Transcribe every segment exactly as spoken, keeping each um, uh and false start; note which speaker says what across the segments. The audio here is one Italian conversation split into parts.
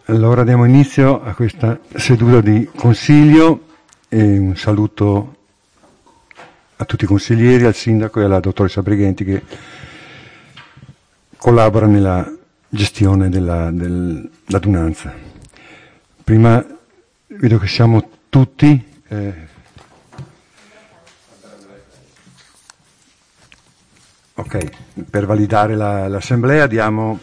Speaker 1: Allora diamo inizio a questa seduta di consiglio e un saluto a tutti i consiglieri, al sindaco e alla dottoressa Brighenti che collabora nella gestione della, dell'adunanza. Prima vedo che siamo tutti eh, ok, per validare la, l'assemblea diamo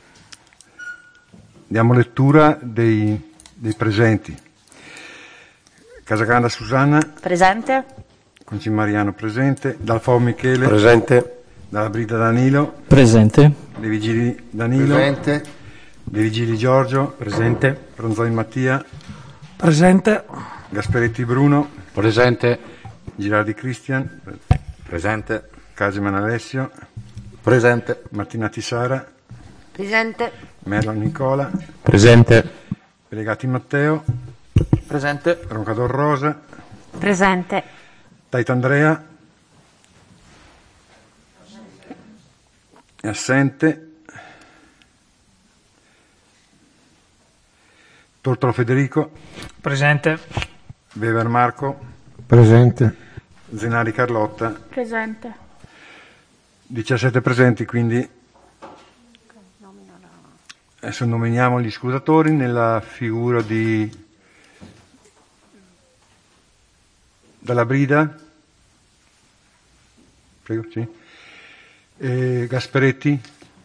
Speaker 1: Diamo lettura dei, dei presenti. Casagranda Susanna.
Speaker 2: Presente.
Speaker 1: Concin Mariano presente. Dalfo Michele.
Speaker 3: Presente.
Speaker 1: Dalla Brida Danilo.
Speaker 4: Presente.
Speaker 1: De Vigili Danilo.
Speaker 3: Presente.
Speaker 1: De Vigili Giorgio.
Speaker 4: Presente.
Speaker 1: Ronzoi Mattia.
Speaker 4: Presente.
Speaker 1: Gasperetti Bruno.
Speaker 3: Presente.
Speaker 1: Girardi Cristian.
Speaker 3: Presente.
Speaker 1: Caseman Alessio.
Speaker 3: Presente.
Speaker 1: Martinati Sara.
Speaker 2: Presente.
Speaker 1: Merlo Nicola.
Speaker 3: Presente.
Speaker 1: Delegati Matteo.
Speaker 3: Presente.
Speaker 1: Roncador Rosa.
Speaker 2: Presente.
Speaker 1: Tait Andrea. È assente. Tortolo Federico.
Speaker 4: Presente.
Speaker 1: Weber Marco.
Speaker 3: Presente.
Speaker 1: Zenari Carlotta.
Speaker 2: Presente.
Speaker 1: diciassette presenti, quindi adesso nominiamo gli scrutatori nella figura di Dalla Brida. Prego, sì. E Gasperetti.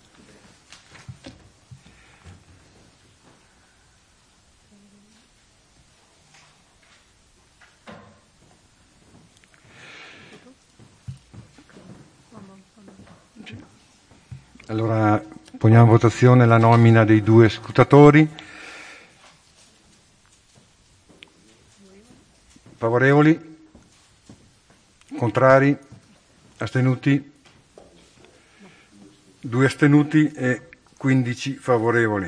Speaker 1: Allora poniamo in votazione la nomina dei due scrutatori. Favorevoli? Contrari? Astenuti? Due astenuti e quindici favorevoli.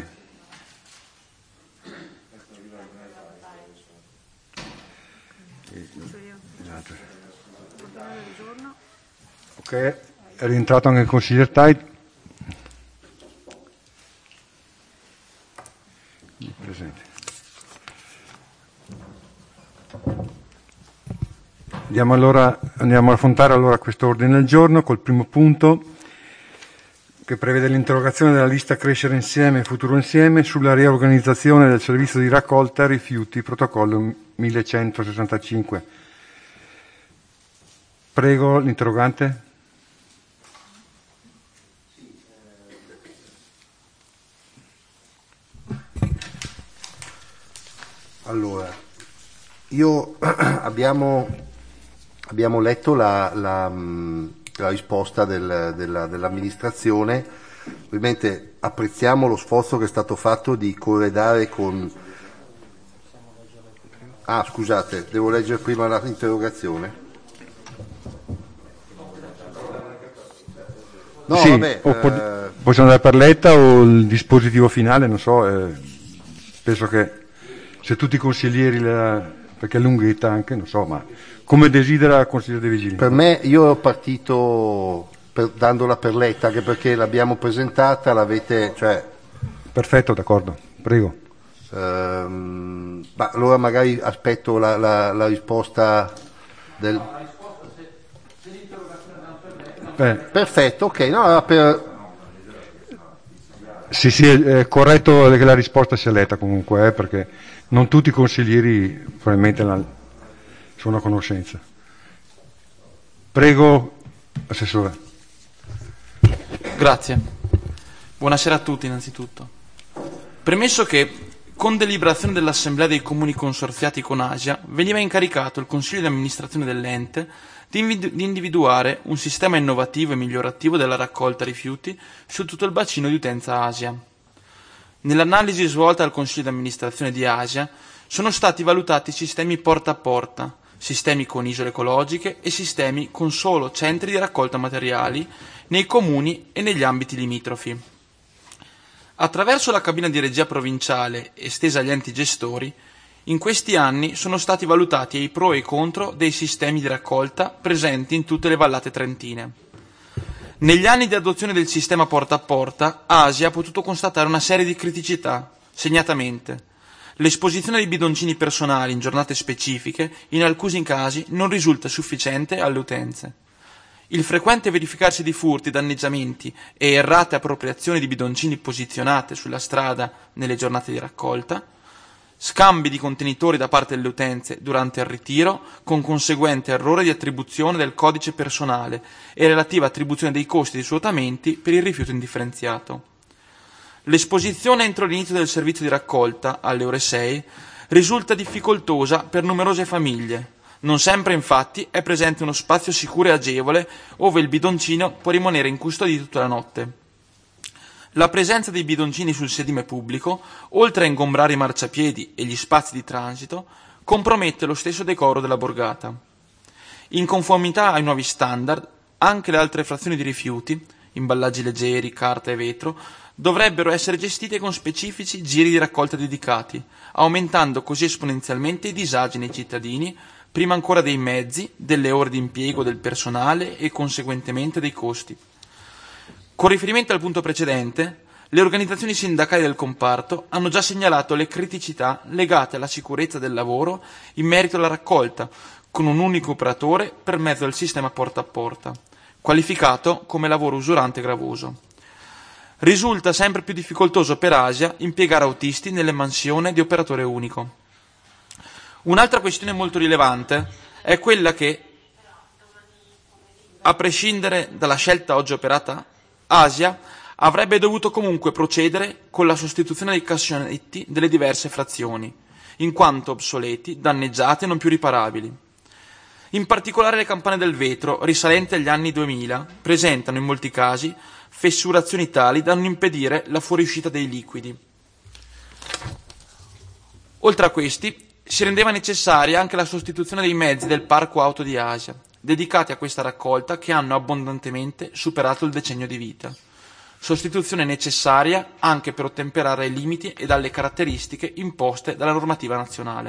Speaker 1: Ok, è rientrato anche il consigliere Tait. Presente. Andiamo, allora, andiamo ad affrontare allora questo ordine del giorno col primo punto che prevede l'interrogazione della lista Crescere Insieme e Futuro Insieme sulla riorganizzazione del servizio di raccolta rifiuti, protocollo millecentosessantacinque. Prego l'interrogante.
Speaker 3: Allora, io abbiamo, abbiamo letto la, la, la risposta del, della, dell'amministrazione. Ovviamente apprezziamo lo sforzo che è stato fatto di corredare con... Ah, scusate, devo leggere prima l'interrogazione. No,
Speaker 1: sì,
Speaker 3: vabbè,
Speaker 1: o po-
Speaker 3: eh...
Speaker 1: possiamo andare per letta o il dispositivo finale, non so, eh, penso che se tutti i consiglieri, la, perché è lunghetta anche, non so, ma come desidera il consigliere dei vigili?
Speaker 3: Per me, io ero partito per, dandola per letta, anche perché l'abbiamo presentata, l'avete, cioè...
Speaker 1: Perfetto, d'accordo, prego.
Speaker 3: Ehm, ma allora magari aspetto la, la, la risposta del...
Speaker 1: Eh.
Speaker 3: Perfetto, ok, no, allora per...
Speaker 1: Sì, sì, è corretto che la risposta sia letta comunque, eh, perché non tutti i consiglieri probabilmente la, sono a conoscenza. Prego, Assessore.
Speaker 5: Grazie. Buonasera a tutti innanzitutto. Premesso che con deliberazione dell'Assemblea dei Comuni consorziati con Asia veniva incaricato il Consiglio di amministrazione dell'ente di individuare un sistema innovativo e migliorativo della raccolta rifiuti su tutto il bacino di utenza Asia. Nell'analisi svolta dal Consiglio di amministrazione di Asia sono stati valutati sistemi porta a porta, sistemi con isole ecologiche e sistemi con solo centri di raccolta materiali nei comuni e negli ambiti limitrofi. Attraverso la cabina di regia provinciale estesa agli enti gestori, in questi anni sono stati valutati i pro e i contro dei sistemi di raccolta presenti in tutte le vallate trentine. Negli anni di adozione del sistema porta a porta, Asia ha potuto constatare una serie di criticità, Segnatamente, l'esposizione dei bidoncini personali in giornate specifiche in alcuni casi non risulta sufficiente alle utenze. Il frequente verificarsi di furti, danneggiamenti e errate appropriazioni di bidoncini posizionate sulla strada nelle giornate di raccolta, scambi di contenitori da parte delle utenze durante il ritiro con conseguente errore di attribuzione del codice personale e relativa attribuzione dei costi di svuotamenti per il rifiuto indifferenziato. L'esposizione entro l'inizio del servizio di raccolta, alle ore sei, risulta difficoltosa per numerose famiglie. Non sempre, infatti, è presente uno spazio sicuro e agevole ove il bidoncino può rimanere incustodito tutta la notte. La presenza dei bidoncini sul sedime pubblico, oltre a ingombrare i marciapiedi e gli spazi di transito, compromette lo stesso decoro della borgata. In conformità ai nuovi standard, anche le altre frazioni di rifiuti, imballaggi leggeri, carta e vetro, dovrebbero essere gestite con specifici giri di raccolta dedicati, aumentando così esponenzialmente i disagi nei cittadini, prima ancora dei mezzi, delle ore di impiego del personale e conseguentemente dei costi. Con riferimento al punto precedente, le organizzazioni sindacali del comparto hanno già segnalato le criticità legate alla sicurezza del lavoro in merito alla raccolta, con un unico operatore per mezzo del sistema porta a porta, qualificato come lavoro usurante e gravoso. Risulta sempre più difficoltoso per Asia impiegare autisti nelle mansioni di operatore unico. Un'altra questione molto rilevante è quella che, a prescindere dalla scelta oggi operata, Asia avrebbe dovuto comunque procedere con la sostituzione dei cassonetti delle diverse frazioni, in quanto obsoleti, danneggiati e non più riparabili. In particolare le campane del vetro, risalenti agli anni duemila, presentano in molti casi fessurazioni tali da non impedire la fuoriuscita dei liquidi. Oltre a questi, si rendeva necessaria anche la sostituzione dei mezzi del parco auto di Asia, dedicati a questa raccolta, che hanno abbondantemente superato il decennio di vita. Sostituzione necessaria anche per ottemperare ai limiti e alle caratteristiche imposte dalla normativa nazionale.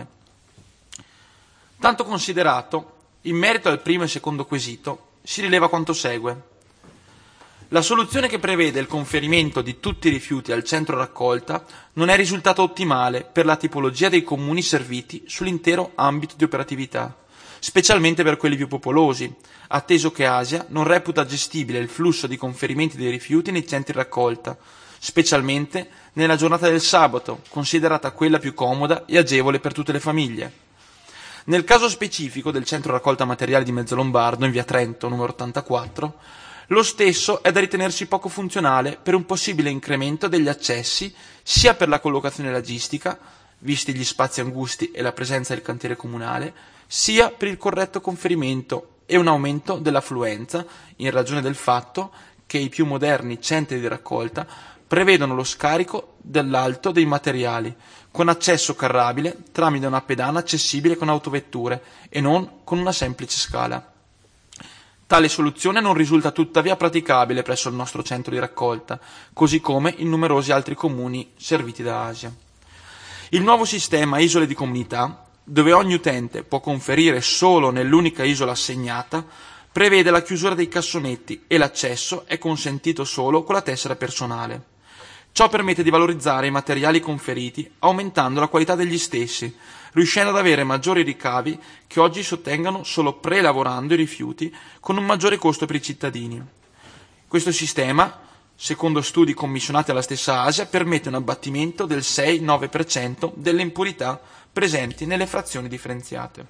Speaker 5: Tanto considerato, in merito al primo e secondo quesito, si rileva quanto segue. La soluzione che prevede il conferimento di tutti i rifiuti al centro raccolta non è risultata ottimale per la tipologia dei comuni serviti sull'intero ambito di operatività, specialmente per quelli più popolosi, atteso che Asia non reputa gestibile il flusso di conferimenti dei rifiuti nei centri raccolta, specialmente nella giornata del sabato, considerata quella più comoda e agevole per tutte le famiglie. Nel caso specifico del centro raccolta materiali di Mezzolombardo, in via Trento, numero ottantaquattro, lo stesso è da ritenersi poco funzionale per un possibile incremento degli accessi sia per la collocazione logistica, visti gli spazi angusti e la presenza del cantiere comunale, sia per il corretto conferimento e un aumento dell'affluenza in ragione del fatto che i più moderni centri di raccolta prevedono lo scarico dall'alto dei materiali, con accesso carrabile tramite una pedana accessibile con autovetture e non con una semplice scala. Tale soluzione non risulta tuttavia praticabile presso il nostro centro di raccolta, così come in numerosi altri comuni serviti da Asia. Il nuovo sistema isole di comunità, dove ogni utente può conferire solo nell'unica isola assegnata, prevede la chiusura dei cassonetti e l'accesso è consentito solo con la tessera personale. Ciò permette di valorizzare i materiali conferiti, aumentando la qualità degli stessi, riuscendo ad avere maggiori ricavi che oggi si ottengono solo prelavorando i rifiuti con un maggiore costo per i cittadini. Questo sistema, secondo studi commissionati alla stessa Asia, permette un abbattimento del sei nove per cento delle impurità presenti nelle frazioni differenziate.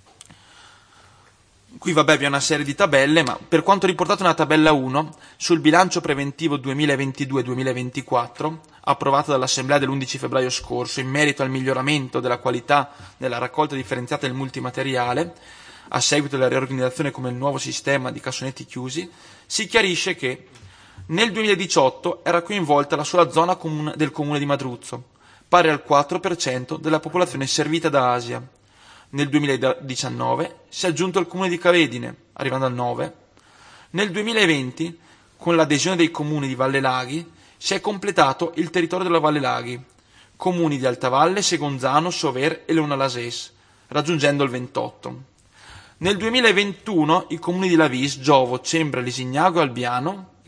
Speaker 5: Qui vabbè vi è una serie di tabelle, ma per quanto riportato nella tabella uno, sul bilancio preventivo duemilaventidue duemilaventiquattro, approvato dall'Assemblea dell'undici febbraio scorso in merito al miglioramento della qualità della raccolta differenziata del multimateriale, a seguito della riorganizzazione come il nuovo sistema di cassonetti chiusi, si chiarisce che nel duemiladiciotto era coinvolta la sola zona comune del comune di Madruzzo, pari al quattro per cento della popolazione servita da Asia. Nel duemiladiciannove si è aggiunto il comune di Cavedine, arrivando al nove per cento. Nel duemilaventi, con l'adesione dei comuni di Valle Laghi, si è completato il territorio della Valle Laghi, comuni di Altavalle, Segonzano, Sover e Leona Lases, raggiungendo il ventotto. Nel duemilaventuno i comuni di Lavis, Giovo, Cembra, Lisignago e Albiano,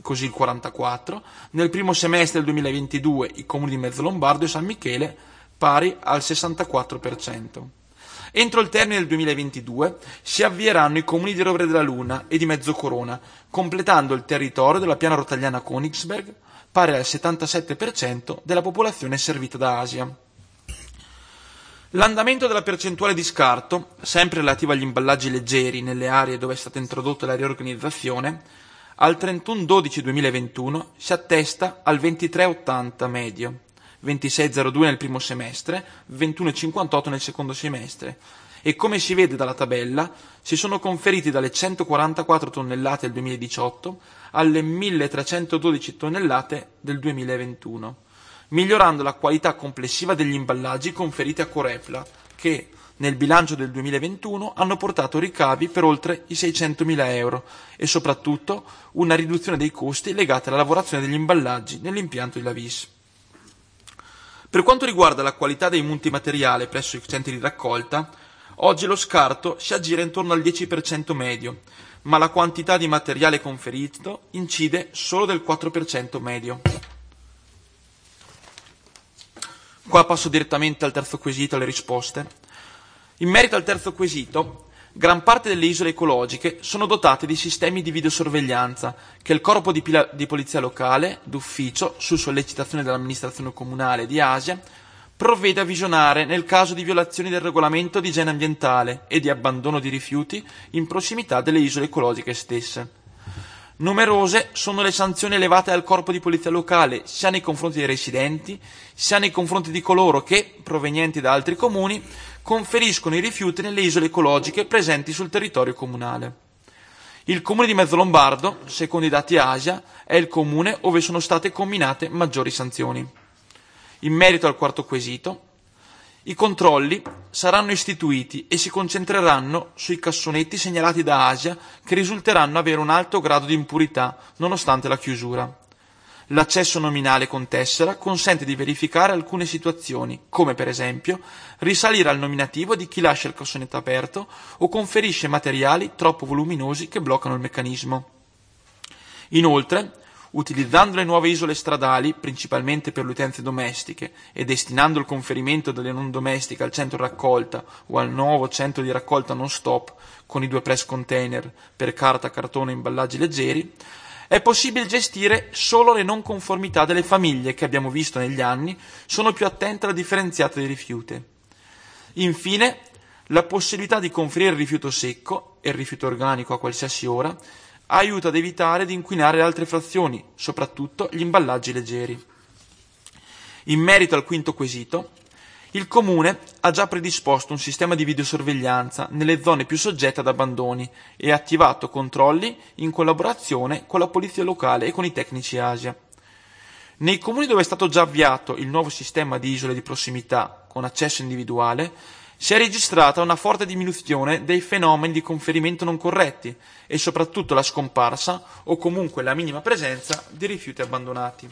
Speaker 5: così il quarantaquattro per cento, nel primo semestre del duemilaventidue i comuni di Mezzolombardo e San Michele pari al sessantaquattro per cento. Entro il termine del duemilaventidue si avvieranno i comuni di Rovere della Luna e di Mezzocorona, completando il territorio della piana rotagliana Königsberg, pari al settantasette per cento della popolazione servita da Asia. L'andamento della percentuale di scarto, sempre relativa agli imballaggi leggeri nelle aree dove è stata introdotta la riorganizzazione, al trentuno dicembre duemilaventuno si attesta al ventitré virgola ottanta medio, ventisei virgola zero due nel primo semestre, ventuno virgola cinquantotto nel secondo semestre, e come si vede dalla tabella si sono conferiti dalle centoquarantaquattro tonnellate del duemiladiciotto alle milletrecentododici tonnellate del duemilaventuno, migliorando la qualità complessiva degli imballaggi conferiti a Corepla, che nel bilancio del duemilaventuno hanno portato ricavi per oltre i seicentomila euro e soprattutto una riduzione dei costi legati alla lavorazione degli imballaggi nell'impianto di Lavis. Per quanto riguarda la qualità dei multimateriale presso i centri di raccolta, oggi lo scarto si aggira intorno al dieci per cento medio, ma la quantità di materiale conferito incide solo del quattro per cento medio. Qua passo direttamente al terzo quesito, alle risposte. In merito al terzo quesito, gran parte delle isole ecologiche sono dotate di sistemi di videosorveglianza che il corpo di, pila- di polizia locale, d'ufficio, su sollecitazione dell'amministrazione comunale di Asia, provvede a visionare nel caso di violazioni del regolamento di igiene ambientale e di abbandono di rifiuti in prossimità delle isole ecologiche stesse. Numerose sono le sanzioni elevate dal corpo di polizia locale sia nei confronti dei residenti, sia nei confronti di coloro che, provenienti da altri comuni, conferiscono i rifiuti nelle isole ecologiche presenti sul territorio comunale. Il comune di Mezzolombardo, secondo i dati Asia, è il comune ove sono state comminate maggiori sanzioni. In merito al quarto quesito, i controlli saranno istituiti e si concentreranno sui cassonetti segnalati da Asia che risulteranno avere un alto grado di impurità nonostante la chiusura. L'accesso nominale con tessera consente di verificare alcune situazioni, come per esempio risalire al nominativo di chi lascia il cassonetto aperto o conferisce materiali troppo voluminosi che bloccano il meccanismo. Inoltre, utilizzando le nuove isole stradali, principalmente per le utenze domestiche, e destinando il conferimento delle non domestiche al centro raccolta o al nuovo centro di raccolta non stop con i due press container per carta, cartone e imballaggi leggeri, è possibile gestire solo le non conformità delle famiglie che, abbiamo visto negli anni, sono più attente alla differenziata dei rifiuti. Infine, la possibilità di conferire il rifiuto secco e il rifiuto organico a qualsiasi ora aiuta ad evitare di inquinare le altre frazioni, soprattutto gli imballaggi leggeri. In merito al quinto quesito, il Comune ha già predisposto un sistema di videosorveglianza nelle zone più soggette ad abbandoni e ha attivato controlli in collaborazione con la polizia locale e con i tecnici Asia. Nei comuni dove è stato già avviato il nuovo sistema di isole di prossimità con accesso individuale, si è registrata una forte diminuzione dei fenomeni di conferimento non corretti e soprattutto la scomparsa o comunque la minima presenza di rifiuti abbandonati.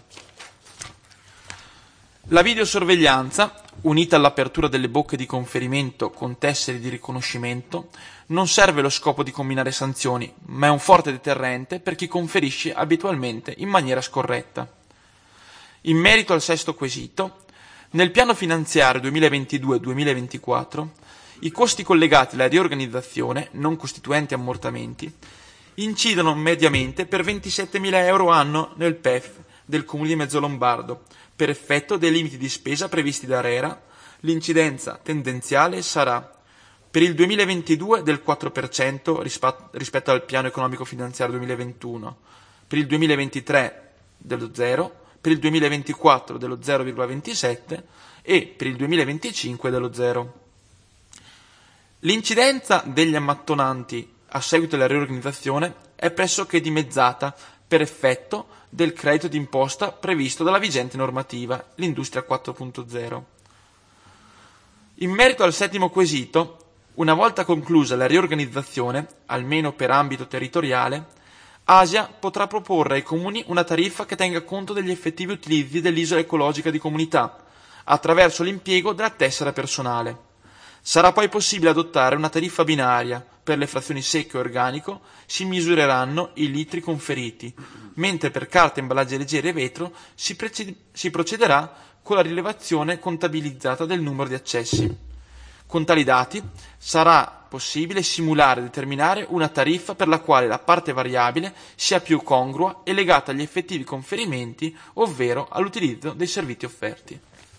Speaker 5: La videosorveglianza, unita all'apertura delle bocche di conferimento con tessere di riconoscimento, non serve allo scopo di comminare sanzioni, ma è un forte deterrente per chi conferisce abitualmente in maniera scorretta. In merito al sesto quesito, nel piano finanziario duemilaventidue duemilaventiquattro, i costi collegati alla riorganizzazione, non costituenti ammortamenti, incidono mediamente per ventisettemila euro anno nel P E F del Comune di Mezzolombardo, per effetto dei limiti di spesa previsti da ARERA. L'incidenza tendenziale sarà per il duemilaventidue del quattro per cento rispetto al piano economico finanziario duemilaventuno, per il duemilaventitré dello zero, per il duemilaventiquattro dello zero virgola ventisette e per il duemilaventicinque dello zero. L'incidenza degli ammattonanti a seguito della riorganizzazione è pressoché dimezzata per effetto del credito d'imposta previsto dalla vigente normativa, l'Industria quattro punto zero. In merito al settimo quesito, una volta conclusa la riorganizzazione, almeno per ambito territoriale, Asia potrà proporre ai comuni una tariffa che tenga conto degli effettivi utilizzi dell'isola ecologica di comunità, attraverso l'impiego della tessera personale. Sarà poi possibile adottare una tariffa binaria. Per le frazioni secche e organico si misureranno i litri conferiti, mentre per carta, imballaggi leggeri e vetro si, prece- si procederà con la rilevazione contabilizzata del numero di accessi. Con tali dati sarà possibile simulare e determinare una tariffa per la quale la parte variabile sia più congrua e legata agli effettivi conferimenti, ovvero all'utilizzo dei servizi offerti.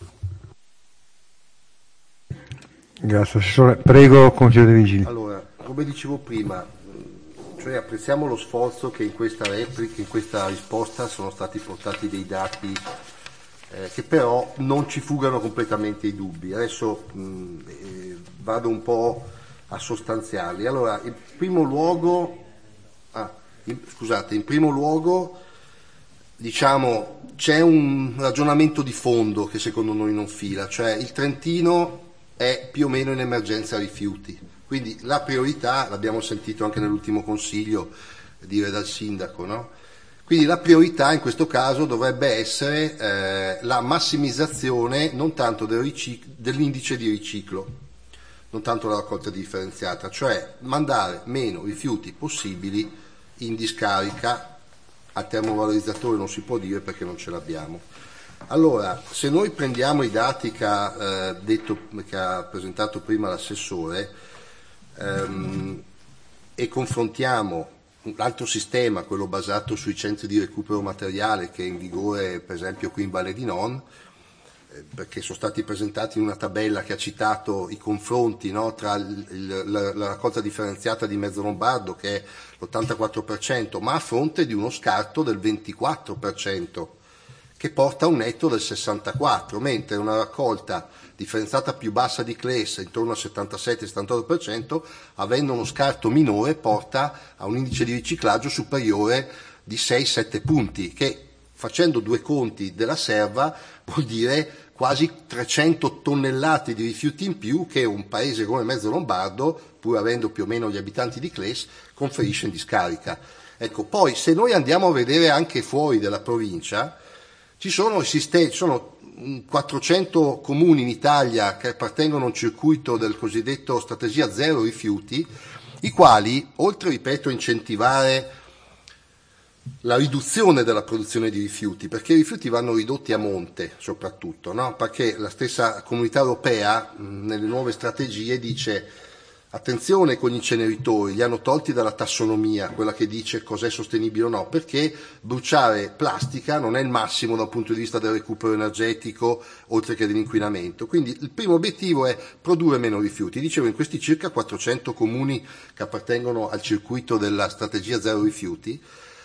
Speaker 1: Grazie Assessore. Prego, consigliere De Vigili.
Speaker 3: Allora, come dicevo prima, cioè apprezziamo lo sforzo che in questa replica, in questa risposta sono stati portati dei dati eh, che però non ci fugano completamente i dubbi. Adesso mh, eh, vado un po' a sostanziarli. Allora, in primo luogo, ah, in, scusate, in primo luogo diciamo c'è un ragionamento di fondo che secondo noi non fila, cioè il Trentino è più o meno in emergenza rifiuti, quindi la priorità, l'abbiamo sentito anche nell'ultimo consiglio dire dal sindaco, no? Quindi la priorità in questo caso dovrebbe essere eh, la massimizzazione non tanto del ricic- dell'indice di riciclo, non tanto la raccolta differenziata, cioè mandare meno rifiuti possibili in discarica. Al termovalorizzatore non si può dire perché non ce l'abbiamo. Allora, se noi prendiamo i dati che ha, eh, detto, che ha presentato prima l'assessore ehm, e confrontiamo l'altro sistema, quello basato sui centri di recupero materiale che è in vigore per esempio qui in Valle di Non, eh, perché sono stati presentati in una tabella che ha citato i confronti, no, tra il, il, la, la raccolta differenziata di Mezzo Lombardo che è l'ottantaquattro per cento, ma a fronte di uno scarto del ventiquattro per cento. Che porta a un netto del sessantaquattro, mentre una raccolta differenziata più bassa di Claes, intorno al settantasette settantotto per cento, avendo uno scarto minore, porta a un indice di riciclaggio superiore di sei sette punti, che facendo due conti della serva vuol dire quasi trecento tonnellate di rifiuti in più che un paese come Mezzo Lombardo, pur avendo più o meno gli abitanti di Claes, conferisce in discarica. Ecco, poi se noi andiamo a vedere anche fuori della provincia, Ci sono, esiste, sono quattrocento comuni in Italia che appartengono a un circuito del cosiddetto strategia zero rifiuti, i quali, oltre, ripeto, a incentivare la riduzione della produzione di rifiuti, perché i rifiuti vanno ridotti a monte soprattutto, no? Perché la stessa Comunità Europea mh, nelle nuove strategie dice attenzione con gli inceneritori, li hanno tolti dalla tassonomia, quella che dice cos'è sostenibile o no, perché bruciare plastica non è il massimo dal punto di vista del recupero energetico, oltre che dell'inquinamento. Quindi il primo obiettivo è produrre meno rifiuti. Dicevo, in questi circa quattrocento comuni che appartengono al circuito della strategia zero rifiuti,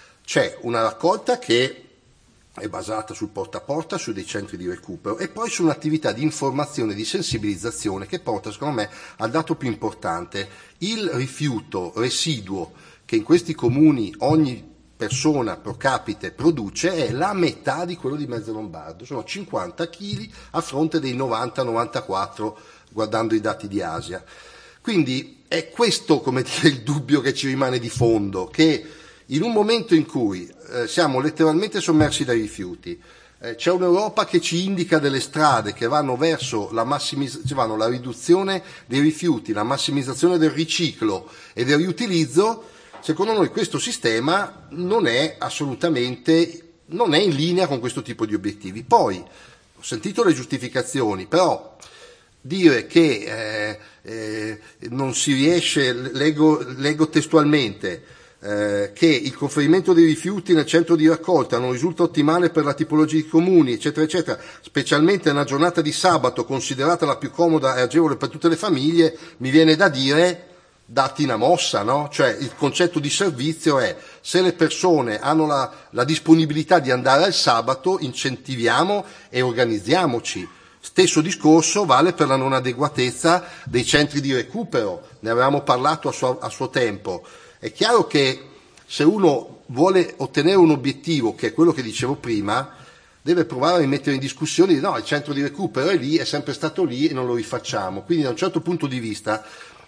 Speaker 3: c'è una raccolta che è basata sul porta a porta, su dei centri di recupero e poi su un'attività di informazione e di sensibilizzazione che porta, secondo me, al dato più importante. Il rifiuto residuo che in questi comuni ogni persona pro capite produce è la metà di quello di Mezzo Lombardo, sono cinquanta chili a fronte dei novanta novantaquattro guardando i dati di Asia. Quindi è questo, come dire, il dubbio che ci rimane di fondo, che in un momento in cui eh, siamo letteralmente sommersi dai rifiuti, eh, c'è un'Europa che ci indica delle strade che vanno verso la, massimis- cioè vanno la riduzione dei rifiuti, la massimizzazione del riciclo e del riutilizzo, secondo noi questo sistema non è assolutamente, non è in linea con questo tipo di obiettivi. Poi, ho sentito le giustificazioni, però dire che eh, eh, non si riesce, leggo, leggo testualmente, Eh, che il conferimento dei rifiuti nel centro di raccolta non risulta ottimale per la tipologia di comuni, eccetera, eccetera, specialmente nella giornata di sabato, considerata la più comoda e agevole per tutte le famiglie, mi viene da dire, datti una mossa, no? Cioè il concetto di servizio è, se le persone hanno la, la disponibilità di andare al sabato, incentiviamo e organizziamoci. Stesso discorso vale per la non adeguatezza dei centri di recupero, ne avevamo parlato a suo, a suo tempo. È chiaro che se uno vuole ottenere un obiettivo, che è quello che dicevo prima, deve provare a rimettere in discussione, no, il centro di recupero è lì, è sempre stato lì e non lo rifacciamo. Quindi da un certo punto di vista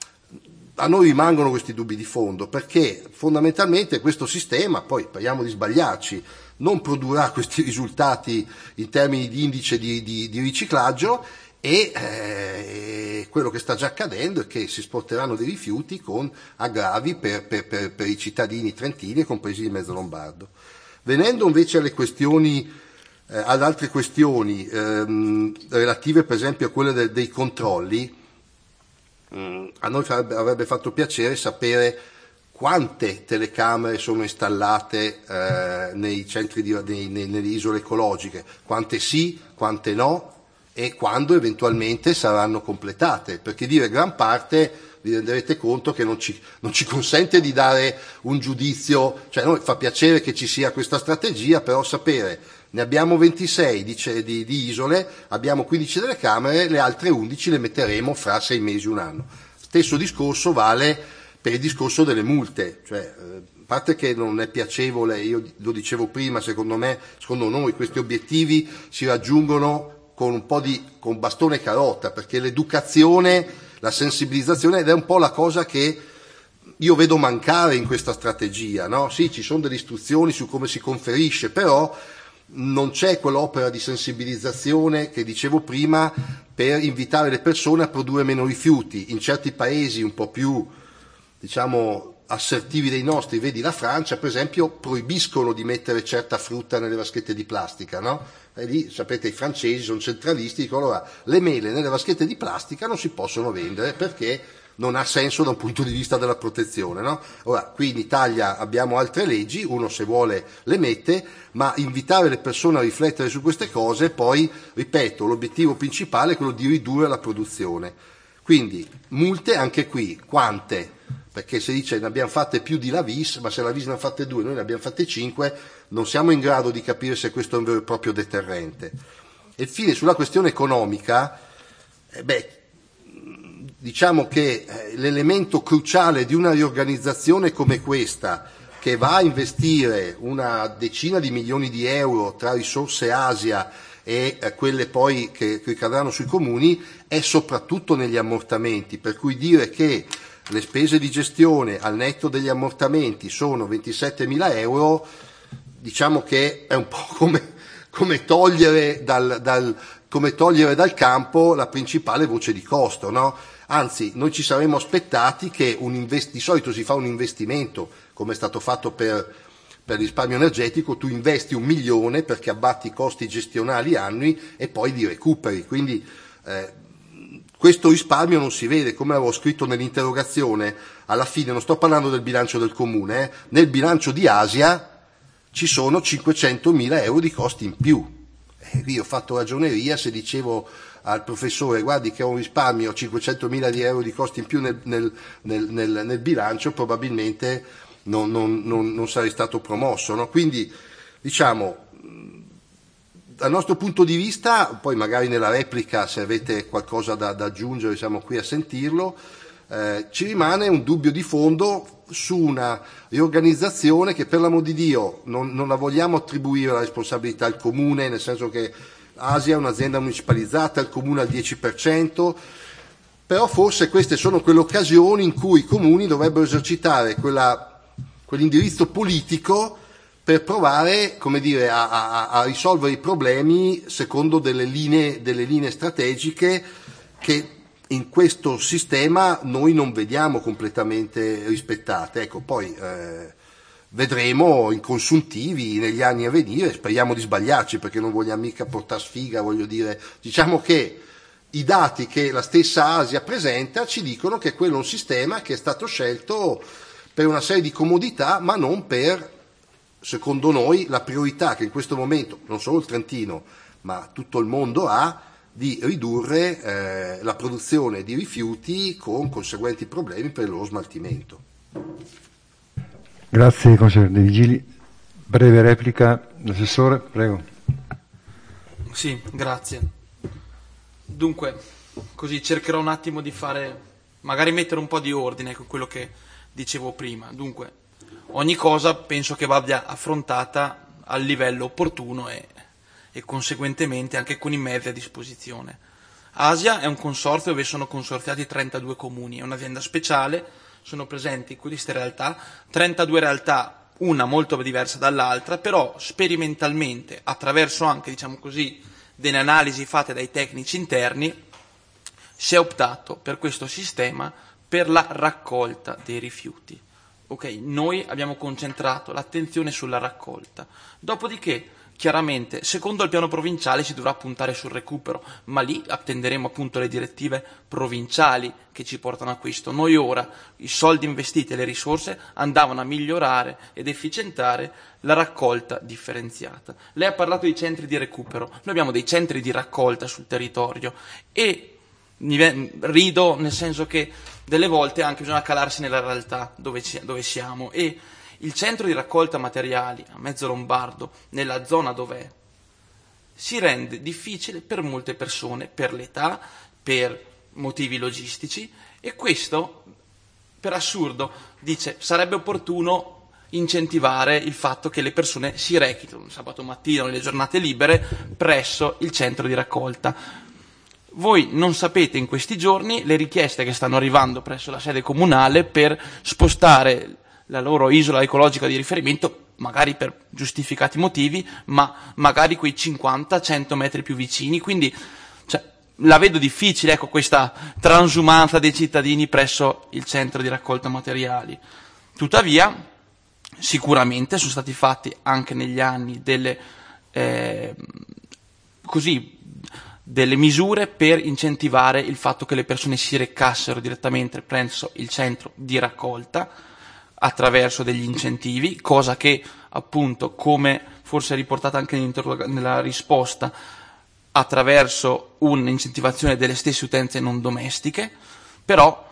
Speaker 3: a noi rimangono questi dubbi di fondo, perché fondamentalmente questo sistema, poi speriamo di sbagliarci, non produrrà questi risultati in termini di indice di, di, di riciclaggio e eh, quello che sta già accadendo è che si sporteranno dei rifiuti con aggravi per, per, per, per i cittadini trentini e compresi di Mezzo Lombardo. Venendo invece alle questioni, eh, ad altre questioni ehm, relative per esempio a quelle de- dei controlli, mh, a noi farebbe, avrebbe fatto piacere sapere quante telecamere sono installate eh, nei centri di, nei, nei, nelle isole ecologiche, quante sì, quante no e quando eventualmente saranno completate, perché dire gran parte vi renderete conto che non ci, non ci consente di dare un giudizio, cioè a noi fa piacere che ci sia questa strategia, però sapere ne abbiamo ventisei di, di, di isole, abbiamo quindici telecamere, le altre undici le metteremo fra sei mesi, un anno. Stesso discorso vale per il discorso delle multe, cioè eh, a parte che non è piacevole, io lo dicevo prima, secondo me, secondo noi questi obiettivi si raggiungono con un po' di con bastone e carota, perché l'educazione, la sensibilizzazione, ed è un po' la cosa che io vedo mancare in questa strategia, no? Sì, ci sono delle istruzioni su come si conferisce, però non c'è quell'opera di sensibilizzazione che dicevo prima per invitare le persone a produrre meno rifiuti. In certi paesi un po' più, diciamo, assertivi dei nostri, vedi la Francia, per esempio, proibiscono di mettere certa frutta nelle vaschette di plastica, no? E lì, sapete, i francesi sono centralisti, dicono allora le mele nelle vaschette di plastica non si possono vendere perché non ha senso da un punto di vista della protezione, no? Ora, qui in Italia abbiamo altre leggi, uno se vuole le mette, ma invitare le persone a riflettere su queste cose, poi, ripeto, l'obiettivo principale è quello di ridurre la produzione. Quindi, multe anche qui, quante? Perché se dice ne abbiamo fatte più di la Vis, ma se la Vis ne ha fatte due, noi ne abbiamo fatte cinque, non siamo in grado di capire se questo è un vero e proprio deterrente. E infine sulla questione economica, eh beh, diciamo che eh, l'elemento cruciale di una riorganizzazione come questa, che va a investire una decina di milioni di euro tra risorse Asia e eh, quelle poi che, che ricadranno sui comuni, è soprattutto negli ammortamenti, per cui dire che le spese di gestione al netto degli ammortamenti sono ventisettemila euro, diciamo che è un po' come, come, togliere dal, dal, come togliere dal campo la principale voce di costo, no? Anzi, noi ci saremmo aspettati che un invest- di solito si fa un investimento, come è stato fatto per, per il risparmio energetico, tu investi un milione perché abbatti i costi gestionali annui e poi li recuperi, quindi eh, questo risparmio non si vede, come avevo scritto nell'interrogazione, alla fine non sto parlando del bilancio del comune, eh, nel bilancio di Asia ci sono cinquecentomila euro di costi in più. Eh, io ho fatto ragioneria se dicevo al professore guardi che ho un risparmio cinquecentomila euro di costi in più nel, nel, nel, nel, nel bilancio, probabilmente non, non, non, non sarei stato promosso, no? Quindi diciamo, dal nostro punto di vista, poi magari nella replica se avete qualcosa da, da aggiungere siamo qui a sentirlo, eh, ci rimane un dubbio di fondo su una riorganizzazione che per l'amor di Dio non, non la vogliamo attribuire la responsabilità al comune, nel senso che Asia è un'azienda municipalizzata, il comune al dieci per cento, però forse queste sono quelle occasioni in cui i comuni dovrebbero esercitare quella, quell'indirizzo politico per provare, come dire, a, a, a risolvere i problemi secondo delle linee, delle linee strategiche che in questo sistema noi non vediamo completamente rispettate. Ecco, poi eh, vedremo in consuntivi negli anni a venire, speriamo di sbagliarci perché non vogliamo mica portare sfiga, voglio dire, diciamo che i dati che la stessa Asia presenta ci dicono che quello è un sistema che è stato scelto per una serie di comodità, ma non per, secondo noi, la priorità che in questo momento non solo il Trentino ma tutto il mondo ha di ridurre eh, la produzione di rifiuti con conseguenti problemi per il loro smaltimento.
Speaker 1: Grazie consigliere De Vigili. Breve replica, l'assessore, prego.
Speaker 5: Sì, grazie. Dunque, così cercherò un attimo di fare, magari mettere un po' di ordine con quello che dicevo prima. Dunque, ogni cosa penso che vada affrontata al livello opportuno e, e conseguentemente anche con i mezzi a disposizione. Asia è un consorzio dove sono consorziati trentadue comuni, è un'azienda speciale, sono presenti in queste realtà, trentadue realtà, una molto diversa dall'altra, però sperimentalmente, attraverso anche, diciamo così, delle analisi fatte dai tecnici interni, si è optato per questo sistema per la raccolta dei rifiuti. ok, noi abbiamo concentrato l'attenzione sulla raccolta, dopodiché chiaramente, secondo il piano provinciale si dovrà puntare sul recupero, ma lì attenderemo appunto le direttive provinciali che ci portano a questo. Noi ora, i soldi investiti e le risorse andavano a migliorare ed efficientare la raccolta differenziata. Lei ha parlato di centri di recupero, noi abbiamo dei centri di raccolta sul territorio e rido nel senso che delle volte anche bisogna calarsi nella realtà dove, ci, dove siamo e il centro di raccolta materiali a Mezzo Lombardo, nella zona dov'è, si rende difficile per molte persone, per l'età, per motivi logistici e questo, per assurdo, dice sarebbe opportuno incentivare il fatto che le persone si rechino sabato mattina o nelle giornate libere presso il centro di raccolta. Voi non sapete in questi giorni le richieste che stanno arrivando presso la sede comunale per spostare la loro isola ecologica di riferimento, magari per giustificati motivi, ma magari quei cinquanta cento metri più vicini, quindi cioè, la vedo difficile, ecco, questa transumanza dei cittadini presso il centro di raccolta materiali. Tuttavia, sicuramente sono stati fatti anche negli anni delle, eh, così, delle misure per incentivare il fatto che le persone si recassero direttamente presso il centro di raccolta, attraverso degli incentivi, cosa che appunto, come forse è riportata anche nella risposta, attraverso un'incentivazione delle stesse utenze non domestiche, però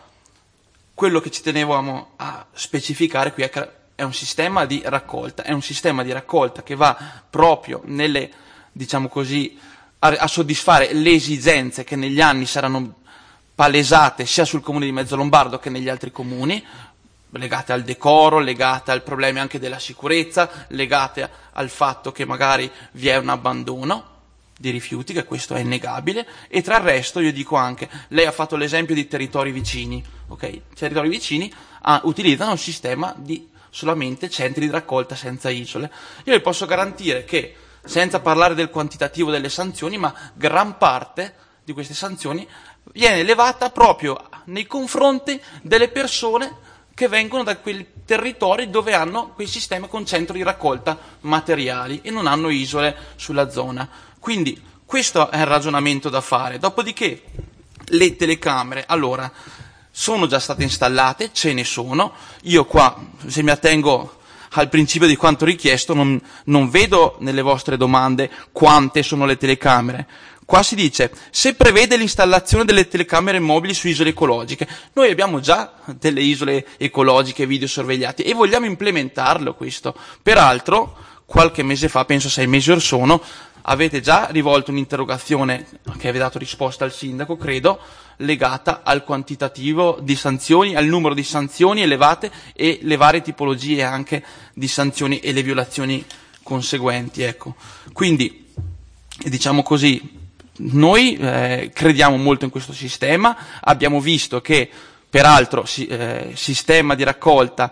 Speaker 5: quello che ci tenevamo a specificare qui è che è un sistema di raccolta, è un sistema di raccolta che va proprio nelle, diciamo così, a, a soddisfare le esigenze che negli anni saranno palesate sia sul comune di Mezzo Lombardo che negli altri comuni, legate al decoro, legate al problema anche della sicurezza, legate al fatto che magari vi è un abbandono di rifiuti, che questo è innegabile, e tra il resto io dico anche, lei ha fatto l'esempio di territori vicini, ok? Territori vicini ah, utilizzano un sistema di solamente centri di raccolta senza isole. Io vi posso garantire che, senza parlare del quantitativo delle sanzioni, ma gran parte di queste sanzioni viene elevata proprio nei confronti delle persone che vengono da quei territori dove hanno quei sistemi con centro di raccolta materiali e non hanno isole sulla zona. Quindi questo è il ragionamento da fare. Dopodiché le telecamere, allora, sono già state installate, ce ne sono. Io qua, se mi attengo al principio di quanto richiesto, non, non vedo nelle vostre domande quante sono le telecamere. Qua si dice, se prevede l'installazione delle telecamere mobili su isole ecologiche. Noi abbiamo già delle isole ecologiche videosorvegliate e vogliamo implementarlo questo. Peraltro, qualche mese fa, penso sei mesi or sono, avete già rivolto un'interrogazione che avete dato risposta al sindaco, credo, legata al quantitativo di sanzioni, al numero di sanzioni elevate e le varie tipologie anche di sanzioni e le violazioni conseguenti. Ecco. Quindi, diciamo così, noi eh, crediamo molto in questo sistema, abbiamo visto che peraltro si, eh, sistema di raccolta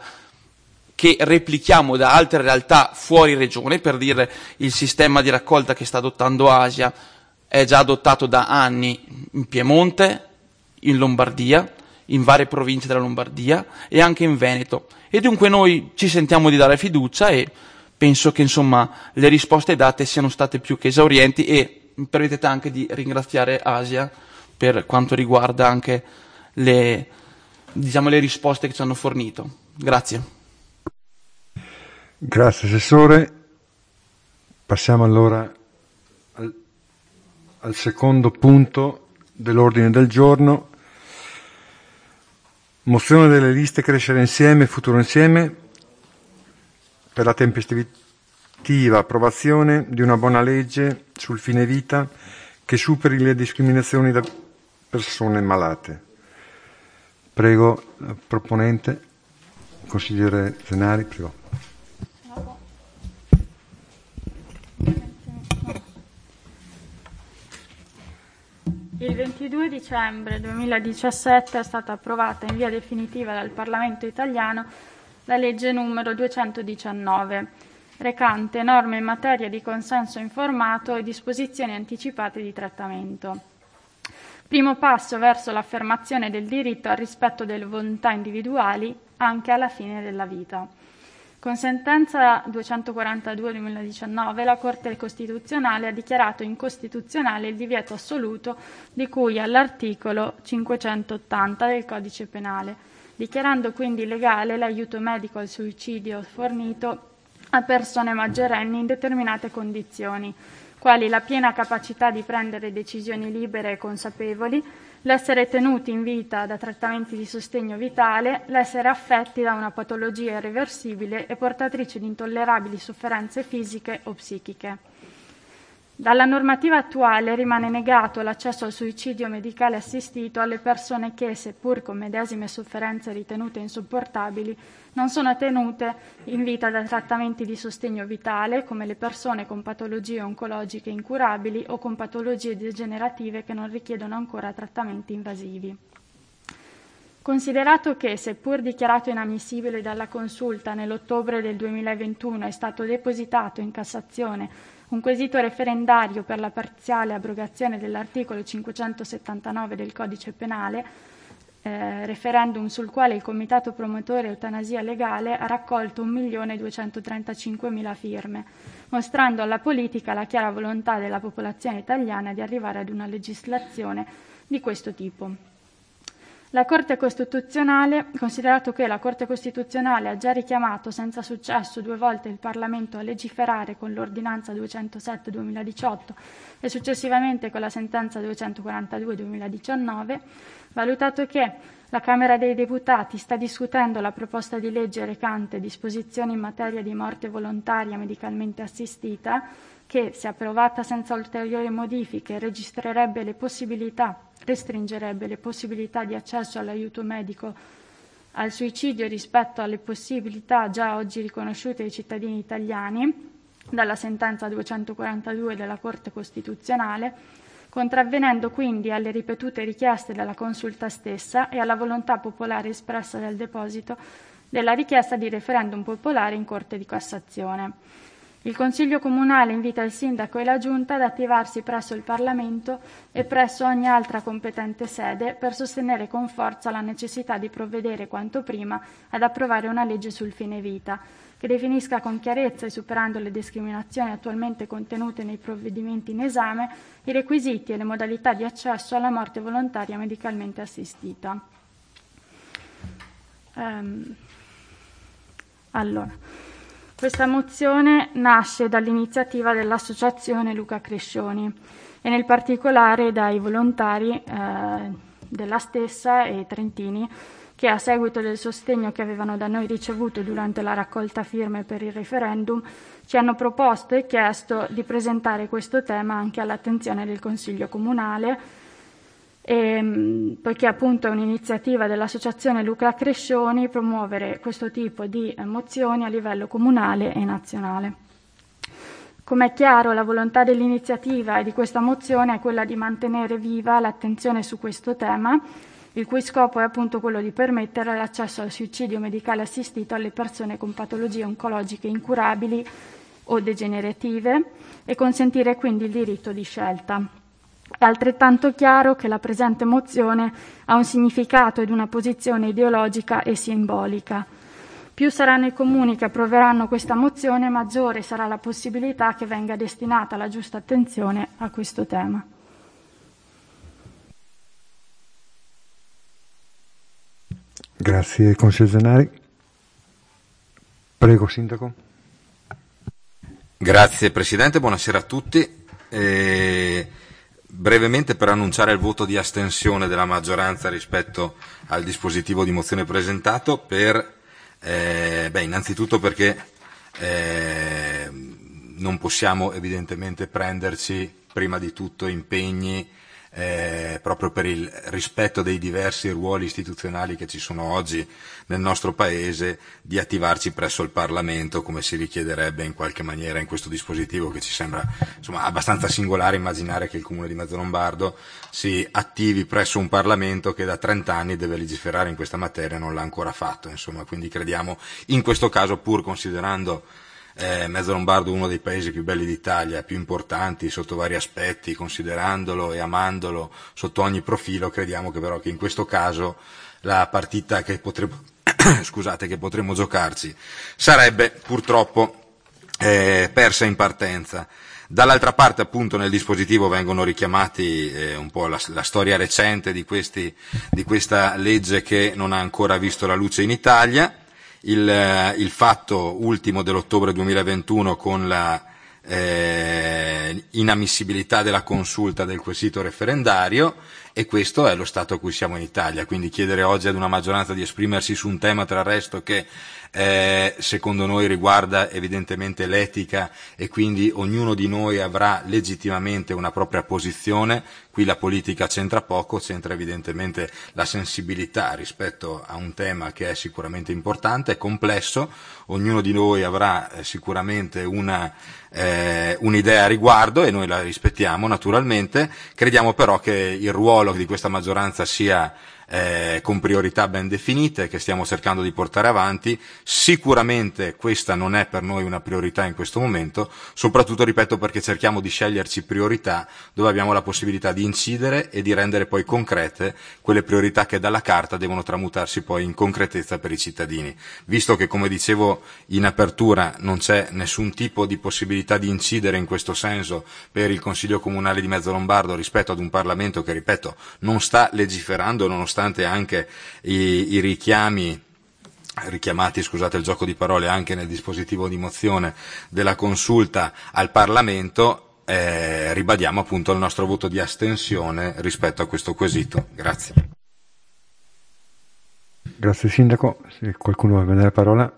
Speaker 5: che replichiamo da altre realtà fuori regione, per dire il sistema di raccolta che sta adottando Asia è già adottato da anni in Piemonte, in Lombardia, in varie province della Lombardia e anche in Veneto. E dunque noi ci sentiamo di dare fiducia e penso che insomma le risposte date siano state più che esaurienti e mi permettete anche di ringraziare Asia per quanto riguarda anche le, diciamo, le risposte che ci hanno fornito. Grazie.
Speaker 1: Grazie Assessore. Passiamo allora al, al secondo punto dell'ordine del giorno. Mozione delle liste Crescere Insieme, Futuro Insieme per la tempestività approvazione di una buona legge sul fine vita che superi le discriminazioni da persone malate. Prego, la proponente, consigliere Zenari, prego.
Speaker 6: Il ventidue dicembre duemiladiciassette è stata approvata in via definitiva dal Parlamento italiano la legge numero duecentodiciannove, recante norme in materia di consenso informato e disposizioni anticipate di trattamento. Primo passo verso l'affermazione del diritto al rispetto delle volontà individuali anche alla fine della vita. Con sentenza duecentoquarantadue duemiladiciannove la Corte Costituzionale ha dichiarato incostituzionale il divieto assoluto di cui all'articolo cinquecentottanta del Codice Penale, dichiarando quindi illegale l'aiuto medico al suicidio fornito a persone maggiorenni in determinate condizioni, quali la piena capacità di prendere decisioni libere e consapevoli, l'essere tenuti in vita da trattamenti di sostegno vitale, l'essere affetti da una patologia irreversibile e portatrice di intollerabili sofferenze fisiche o psichiche. Dalla normativa attuale rimane negato l'accesso al suicidio medicale assistito alle persone che, seppur con medesime sofferenze ritenute insopportabili, non sono tenute in vita da trattamenti di sostegno vitale, come le persone con patologie oncologiche incurabili o con patologie degenerative che non richiedono ancora trattamenti invasivi. Considerato che, seppur dichiarato inammissibile dalla Consulta nell'ottobre del duemilaventuno, è stato depositato in Cassazione un quesito referendario per la parziale abrogazione dell'articolo cinquecentosettantanove del Codice Penale, eh, referendum sul quale il Comitato Promotore Eutanasia Legale ha raccolto un milione duecentotrentacinquemila firme, mostrando alla politica la chiara volontà della popolazione italiana di arrivare ad una legislazione di questo tipo. La Corte Costituzionale, considerato che la Corte Costituzionale ha già richiamato senza successo due volte il Parlamento a legiferare con l'ordinanza duecentosette duemiladiciotto e successivamente con la sentenza duecentoquarantadue duemiladiciannove, valutato che la Camera dei Deputati sta discutendo la proposta di legge recante disposizioni in materia di morte volontaria medicalmente assistita, che, se approvata senza ulteriori modifiche, registrerebbe le possibilità, restringerebbe le possibilità di accesso all'aiuto medico al suicidio rispetto alle possibilità già oggi riconosciute ai cittadini italiani dalla sentenza duecentoquarantadue della Corte Costituzionale, contravvenendo quindi alle ripetute richieste della Consulta stessa e alla volontà popolare espressa dal deposito della richiesta di referendum popolare in Corte di Cassazione. Il Consiglio Comunale invita il Sindaco e la Giunta ad attivarsi presso il Parlamento e presso ogni altra competente sede per sostenere con forza la necessità di provvedere quanto prima ad approvare una legge sul fine vita, che definisca con chiarezza e superando le discriminazioni attualmente contenute nei provvedimenti in esame i requisiti e le modalità di accesso alla morte volontaria medicalmente assistita. Um, allora. Questa mozione nasce dall'iniziativa dell'Associazione Luca Crescioni e nel particolare dai volontari eh, della stessa e trentini che, a seguito del sostegno che avevano da noi ricevuto durante la raccolta firme per il referendum, ci hanno proposto e chiesto di presentare questo tema anche all'attenzione del Consiglio Comunale, e, poiché appunto è un'iniziativa dell'Associazione Luca Crescioni promuovere questo tipo di eh, mozioni a livello comunale e nazionale. Come è chiaro, la volontà dell'iniziativa e di questa mozione è quella di mantenere viva l'attenzione su questo tema, il cui scopo è appunto quello di permettere l'accesso al suicidio medicale assistito alle persone con patologie oncologiche incurabili o degenerative e consentire quindi il diritto di scelta. È altrettanto chiaro che la presente mozione ha un significato ed una posizione ideologica e simbolica. Più saranno i comuni che approveranno questa mozione, maggiore sarà la possibilità che venga destinata la giusta attenzione a questo tema.
Speaker 1: Grazie, Consigliere Zenari. Prego, Sindaco.
Speaker 7: Grazie Presidente, buonasera a tutti. Eh... Brevemente per annunciare il voto di astensione della maggioranza rispetto al dispositivo di mozione presentato, per, eh, beh, innanzitutto perché eh, non possiamo evidentemente prenderci prima di tutto impegni eh, proprio per il rispetto dei diversi ruoli istituzionali che ci sono oggi nel nostro Paese, di attivarci presso il Parlamento come si richiederebbe in qualche maniera in questo dispositivo, che ci sembra insomma abbastanza singolare immaginare che il Comune di Mezzolombardo si attivi presso un Parlamento che da trenta anni deve legiferare in questa materia e non l'ha ancora fatto, insomma. Quindi crediamo in questo caso, pur considerando Eh, Mezzolombardo uno dei paesi più belli d'Italia, più importanti sotto vari aspetti, considerandolo e amandolo sotto ogni profilo, crediamo che però che in questo caso la partita che potrebbe, scusate, che potremmo giocarci, sarebbe purtroppo eh, persa in partenza. Dall'altra parte, appunto, nel dispositivo vengono richiamati eh, un po' la, la storia recente di, questi, di questa legge che non ha ancora visto la luce in Italia, il, eh, il fatto ultimo dell'ottobre duemilaventuno con la eh, inammissibilità della consulta del quesito referendario, e questo è lo stato a cui siamo in Italia. Quindi chiedere oggi ad una maggioranza di esprimersi su un tema, tra il resto, che Eh, secondo noi riguarda evidentemente l'etica, e quindi ognuno di noi avrà legittimamente una propria posizione. Qui la politica c'entra poco, c'entra evidentemente la sensibilità rispetto a un tema che è sicuramente importante, è complesso, ognuno di noi avrà eh, sicuramente una, eh, un'idea a riguardo e noi la rispettiamo naturalmente. Crediamo però che il ruolo di questa maggioranza sia Eh, con priorità ben definite, che stiamo cercando di portare avanti. Sicuramente questa non è per noi una priorità in questo momento, soprattutto, ripeto, perché cerchiamo di sceglierci priorità dove abbiamo la possibilità di incidere e di rendere poi concrete quelle priorità che dalla carta devono tramutarsi poi in concretezza per i cittadini. Visto che, come dicevo in apertura, non c'è nessun tipo di possibilità di incidere in questo senso per il Consiglio Comunale di Mezzolombardo rispetto ad un Parlamento che, ripeto, non sta legiferando, nonostante anche i, i richiami richiamati, scusate il gioco di parole, anche nel dispositivo di mozione della consulta al Parlamento, eh, ribadiamo appunto il nostro voto di astensione rispetto a questo quesito. Grazie.
Speaker 1: Grazie Sindaco. Se qualcuno vuole prendere la parola.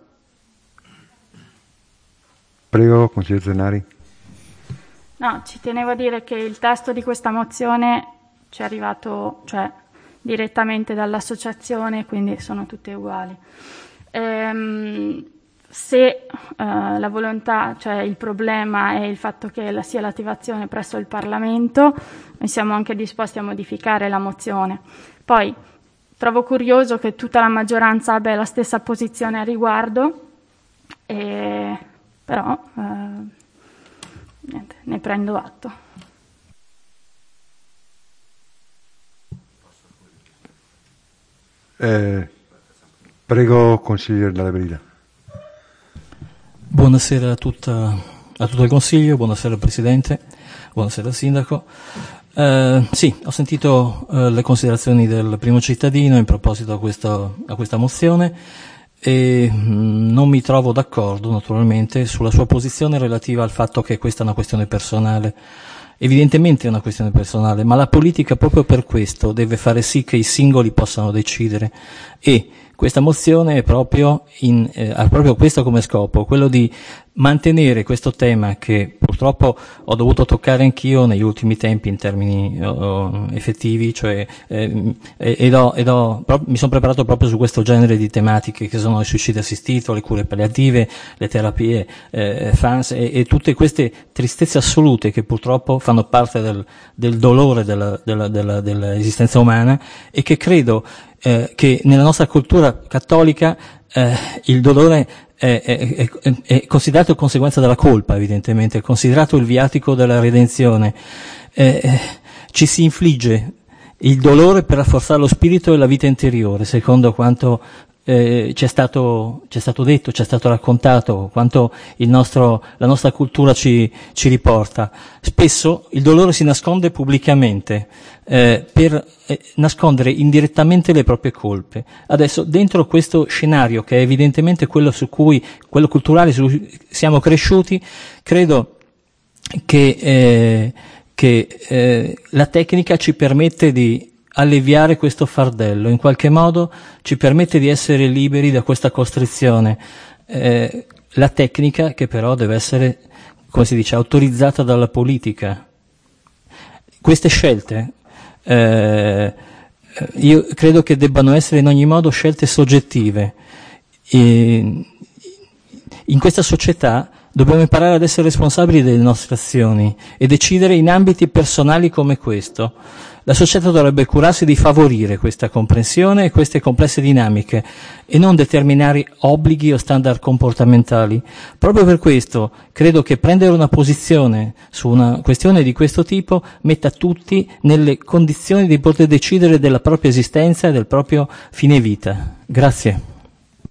Speaker 1: Prego, consigliere Zenari.
Speaker 6: No, ci tenevo a dire che il testo di questa mozione ci è arrivato, cioè, direttamente dall'associazione, quindi sono tutte uguali. Ehm, se eh, la volontà, cioè il problema è il fatto che la, sia l'attivazione presso il Parlamento, noi siamo anche disposti a modificare la mozione. Poi trovo curioso che tutta la maggioranza abbia la stessa posizione a riguardo, e, però eh, niente, ne prendo atto.
Speaker 1: Eh, prego, consigliere Dalla Brida.
Speaker 4: Buonasera a, tutta, a tutto il Consiglio, buonasera al Presidente, buonasera al Sindaco. Eh, sì, ho sentito eh, le considerazioni del primo cittadino in proposito a, questo, a questa mozione e mh, non mi trovo d'accordo naturalmente sulla sua posizione relativa al fatto che questa è una questione personale. Evidentemente è una questione personale, ma la politica proprio per questo deve fare sì che i singoli possano decidere, e questa mozione è proprio in, eh, ha proprio questo come scopo, quello di mantenere questo tema che purtroppo ho dovuto toccare anch'io negli ultimi tempi in termini oh, effettivi, cioè eh, ed ho, ed ho, pro- mi sono preparato proprio su questo genere di tematiche che sono il suicidio assistito, le cure palliative, le terapie eh, F A N S e, e tutte queste tristezze assolute che purtroppo fanno parte del, del dolore della, della, della, dell'esistenza umana, e che credo eh, che nella nostra cultura cattolica eh, il dolore È, è, è, è considerato conseguenza della colpa, evidentemente, è considerato il viatico della redenzione. Eh, eh, ci si infligge il dolore per rafforzare lo spirito e la vita interiore, secondo quanto eh, c'è stato, c'è stato detto, c'è stato raccontato, quanto il nostro, la nostra cultura ci, ci riporta. Spesso il dolore si nasconde pubblicamente eh, per eh, nascondere indirettamente le proprie colpe. Adesso, dentro questo scenario, che è evidentemente quello su cui, quello culturale su cui siamo cresciuti, credo che, eh, che eh, la tecnica ci permette di alleviare questo fardello, in qualche modo ci permette di essere liberi da questa costrizione. Eh, la tecnica che però deve essere, come si dice, autorizzata dalla politica. Queste scelte eh, io credo che debbano essere in ogni modo scelte soggettive. E in questa società dobbiamo imparare ad essere responsabili delle nostre azioni e decidere in ambiti personali come questo. La società dovrebbe curarsi di favorire questa comprensione e queste complesse dinamiche e non determinare obblighi o standard comportamentali. Proprio per questo credo che prendere una posizione su una questione di questo tipo metta tutti nelle condizioni di poter decidere della propria esistenza e del proprio fine vita. Grazie.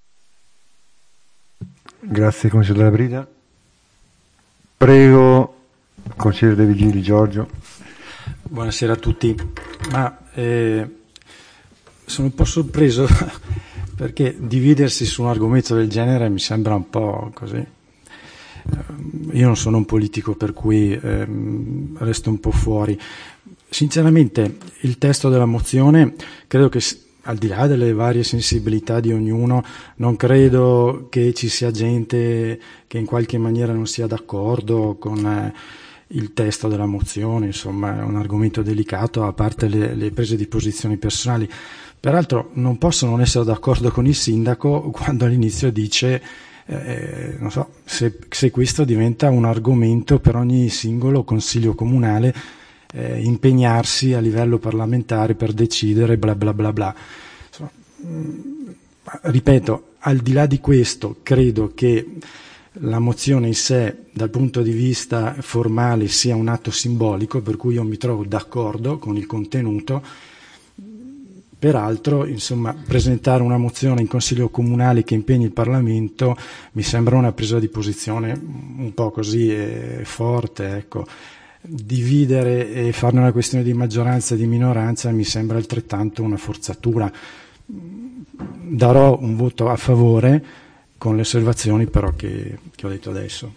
Speaker 1: Grazie consigliere Della Brida. Prego consigliere De Vigili Giorgio.
Speaker 8: Buonasera a tutti. Ma eh, sono un po' sorpreso perché dividersi su un argomento del genere mi sembra un po' così. Io non sono un politico, per cui ehm, resto un po' fuori. Sinceramente il testo della mozione credo che, al di là delle varie sensibilità di ognuno, non credo che ci sia gente che in qualche maniera non sia d'accordo con eh, il testo della mozione. Insomma, è un argomento delicato, a parte le, le prese di posizioni personali. Peraltro non posso non essere d'accordo con il sindaco quando all'inizio dice eh, non so, se, se questo diventa un argomento per ogni singolo consiglio comunale, eh, impegnarsi a livello parlamentare per decidere bla bla bla bla. Insomma, mh, ripeto, al di là di questo, credo che la mozione in sé, dal punto di vista formale, sia un atto simbolico, per cui io mi trovo d'accordo con il contenuto. Peraltro, insomma, presentare una mozione in Consiglio Comunale che impegni il Parlamento mi sembra una presa di posizione un po' così eh, forte, ecco. Dividere e farne una questione di maggioranza e di minoranza mi sembra altrettanto una forzatura. Darò un voto a favore con le osservazioni però che, che ho detto adesso.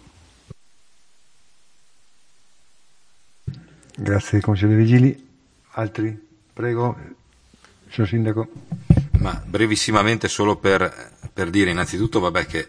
Speaker 1: Grazie consigliere Vigili. Altri? Prego, signor Sindaco.
Speaker 7: Ma brevissimamente solo per, per dire innanzitutto vabbè che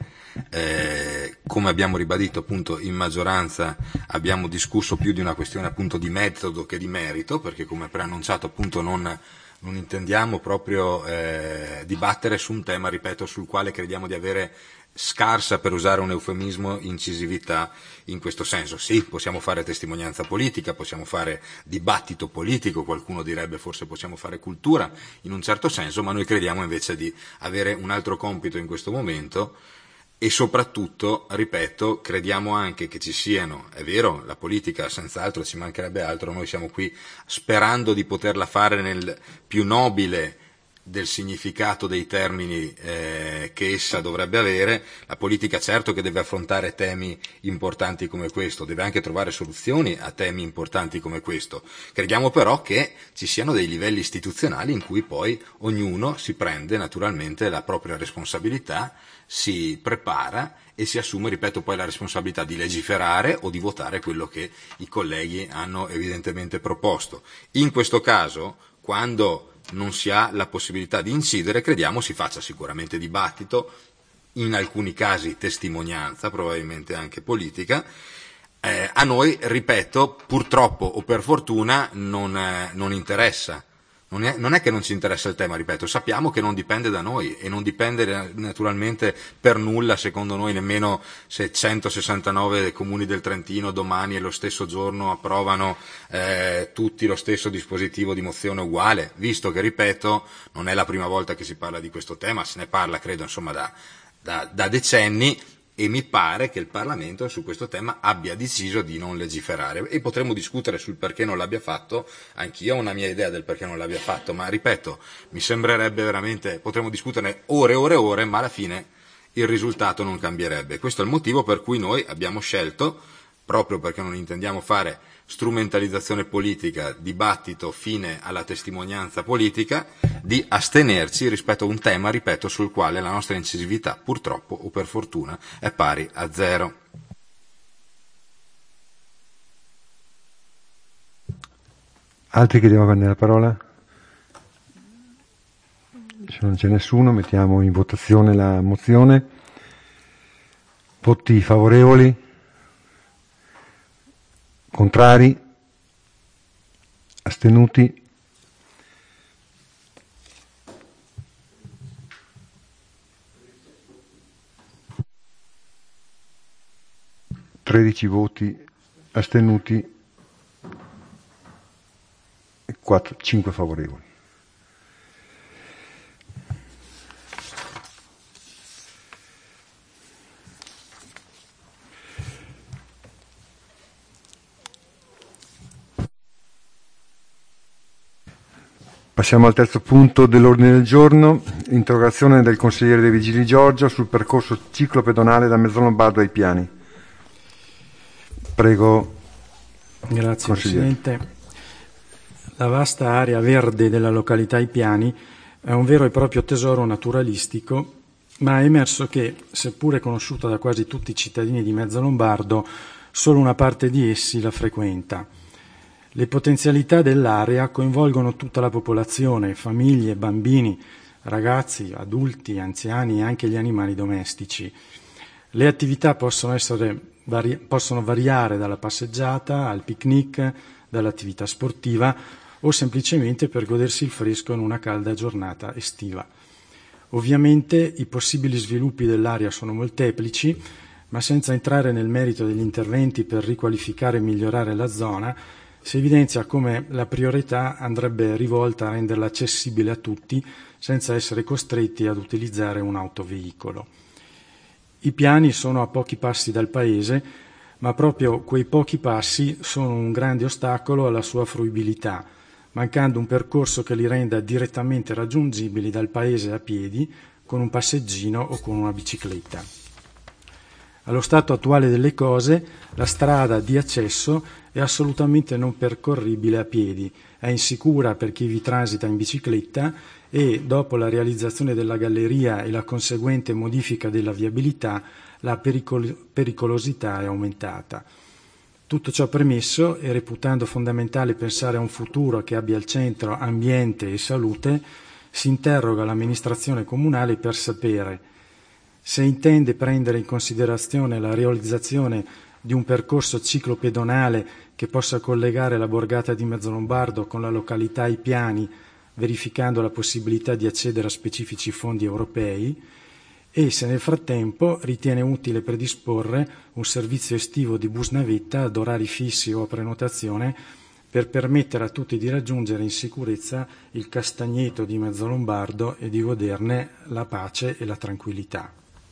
Speaker 7: eh, come abbiamo ribadito appunto in maggioranza abbiamo discusso più di una questione appunto di metodo che di merito, perché come preannunciato appunto non, non intendiamo proprio eh, dibattere su un tema, ripeto, sul quale crediamo di avere scarsa, per usare un eufemismo, incisività in questo senso. Sì, possiamo fare testimonianza politica, possiamo fare dibattito politico, qualcuno direbbe forse possiamo fare cultura in un certo senso, ma noi crediamo invece di avere un altro compito in questo momento e soprattutto, ripeto, crediamo anche che ci siano, è vero, la politica senz'altro, ci mancherebbe altro, noi siamo qui sperando di poterla fare nel più nobile del significato dei termini eh, che essa dovrebbe avere. La politica certo che deve affrontare temi importanti come questo, deve anche trovare soluzioni a temi importanti come questo. Crediamo però che ci siano dei livelli istituzionali in cui poi ognuno si prende naturalmente la propria responsabilità, si prepara e si assume, ripeto, poi la responsabilità di legiferare o di votare quello che i colleghi hanno evidentemente proposto. In questo caso, quando non si ha la possibilità di incidere, crediamo si faccia sicuramente dibattito, in alcuni casi testimonianza, probabilmente anche politica. Eh, a noi, ripeto, purtroppo o per fortuna non, eh, non interessa. Non è, non è che non ci interessa il tema, ripeto, sappiamo che non dipende da noi e non dipende naturalmente per nulla, secondo noi, nemmeno se centosessantanove comuni del Trentino domani e lo stesso giorno approvano eh, tutti lo stesso dispositivo di mozione uguale, visto che, ripeto, non è la prima volta che si parla di questo tema, se ne parla, credo, insomma, da, da, da decenni. E mi pare che il Parlamento su questo tema abbia deciso di non legiferare e potremo discutere sul perché non l'abbia fatto, anch'io ho una mia idea del perché non l'abbia fatto, ma ripeto, mi sembrerebbe veramente, potremmo discuterne ore e ore e ore, ma alla fine il risultato non cambierebbe. Questo è il motivo per cui noi abbiamo scelto, proprio perché non intendiamo fare strumentalizzazione politica, dibattito fine alla testimonianza politica, di astenerci rispetto a un tema, ripeto, sul quale la nostra incisività, purtroppo o per fortuna, è pari a zero.
Speaker 1: Altri che devono prendere la parola? Se non c'è nessuno, mettiamo in votazione la mozione. Voti favorevoli? Contrari? Astenuti? tredici voti astenuti e quattro, cinque favorevoli. Passiamo al terzo punto dell'ordine del giorno, interrogazione del consigliere dei Vigili Giorgio sul percorso ciclopedonale da Mezzalombardo ai Piani. Prego.
Speaker 8: Grazie Presidente. La vasta area verde della località I Piani è un vero e proprio tesoro naturalistico, ma è emerso che, seppure conosciuta da quasi tutti i cittadini di Mezzalombardo, solo una parte di essi la frequenta. Le potenzialità dell'area coinvolgono tutta la popolazione, famiglie, bambini, ragazzi, adulti, anziani e anche gli animali domestici. Le attività possono, essere, vari, possono variare dalla passeggiata al picnic, dall'attività sportiva o semplicemente per godersi il fresco in una calda giornata estiva. Ovviamente i possibili sviluppi dell'area sono molteplici, ma senza entrare nel merito degli interventi per riqualificare e migliorare la zona, si evidenzia come la priorità andrebbe rivolta a renderla accessibile a tutti senza essere costretti ad utilizzare un autoveicolo. I piani sono a pochi passi dal paese, ma proprio quei pochi passi sono un grande ostacolo alla sua fruibilità, mancando un percorso che li renda direttamente raggiungibili dal paese a piedi, con un passeggino o con una bicicletta. Allo stato attuale delle cose, la strada di accesso è assolutamente non percorribile a piedi, è insicura per chi vi transita in bicicletta e, dopo la realizzazione della galleria e la conseguente modifica della viabilità, la pericol- pericolosità è aumentata. Tutto ciò premesso e reputando fondamentale pensare a un futuro che abbia al centro ambiente e salute, si interroga l'amministrazione comunale per sapere se intende prendere in considerazione la realizzazione di un percorso ciclopedonale che possa collegare la borgata di Mezzalombardo con la località I Piani, verificando la possibilità di accedere a specifici fondi europei, e se nel frattempo ritiene utile predisporre un servizio estivo di bus navetta ad orari fissi o a prenotazione per permettere a tutti di raggiungere in sicurezza il castagneto di Mezzalombardo e di goderne la pace e la tranquillità.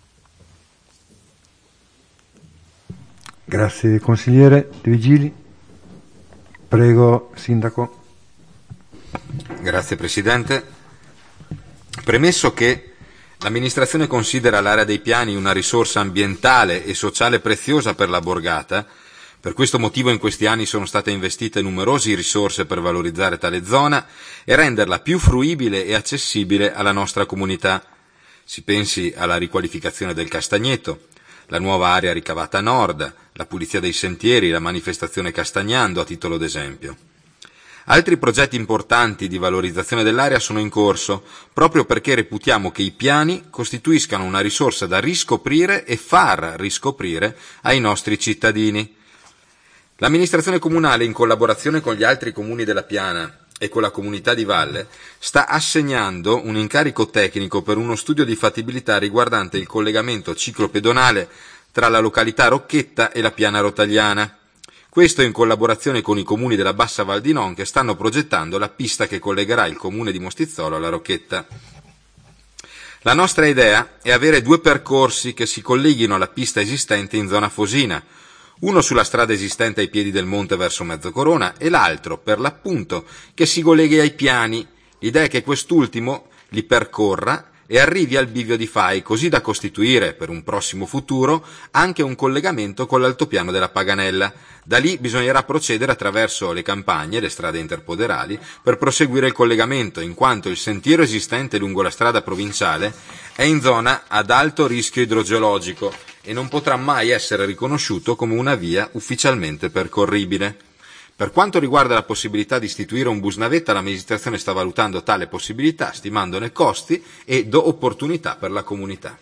Speaker 1: Grazie consigliere De Vigili. Prego Sindaco.
Speaker 7: Grazie Presidente. Premesso che l'amministrazione considera l'area dei Piani una risorsa ambientale e sociale preziosa per la borgata, per questo motivo in questi anni sono state investite numerose risorse per valorizzare tale zona e renderla più fruibile e accessibile alla nostra comunità. Si pensi alla riqualificazione del Castagneto, la nuova area ricavata a nord, la pulizia dei sentieri, la manifestazione Castagnando a titolo d'esempio. Altri progetti importanti di valorizzazione dell'area sono in corso, proprio perché reputiamo che i piani costituiscano una risorsa da riscoprire e far riscoprire ai nostri cittadini. L'amministrazione comunale, in collaborazione con gli altri comuni della Piana e con la comunità di Valle, sta assegnando un incarico tecnico per uno studio di fattibilità riguardante il collegamento ciclopedonale tra la località Rocchetta e la Piana Rotagliana. Questo in collaborazione con i comuni della Bassa Val di Non che stanno progettando la pista che collegherà il comune di Mostizzolo alla Rocchetta. La nostra idea è avere due percorsi che si colleghino alla pista esistente in zona Fosina, uno sulla strada esistente ai piedi del monte verso Mezzocorona e l'altro, per l'appunto, che si colleghi ai piani. L'idea è che quest'ultimo li percorra e arrivi al bivio di Fai, così da costituire, per un prossimo futuro, anche un collegamento con l'altopiano della Paganella. Da lì bisognerà procedere attraverso le campagne, le strade interpoderali, per proseguire il collegamento, in quanto il sentiero esistente lungo la strada provinciale è in zona ad alto rischio idrogeologico e non potrà mai essere riconosciuto come una via ufficialmente percorribile. Per quanto riguarda la possibilità di istituire un bus navetta, l'amministrazione sta valutando tale possibilità, stimandone costi e opportunità per la comunità.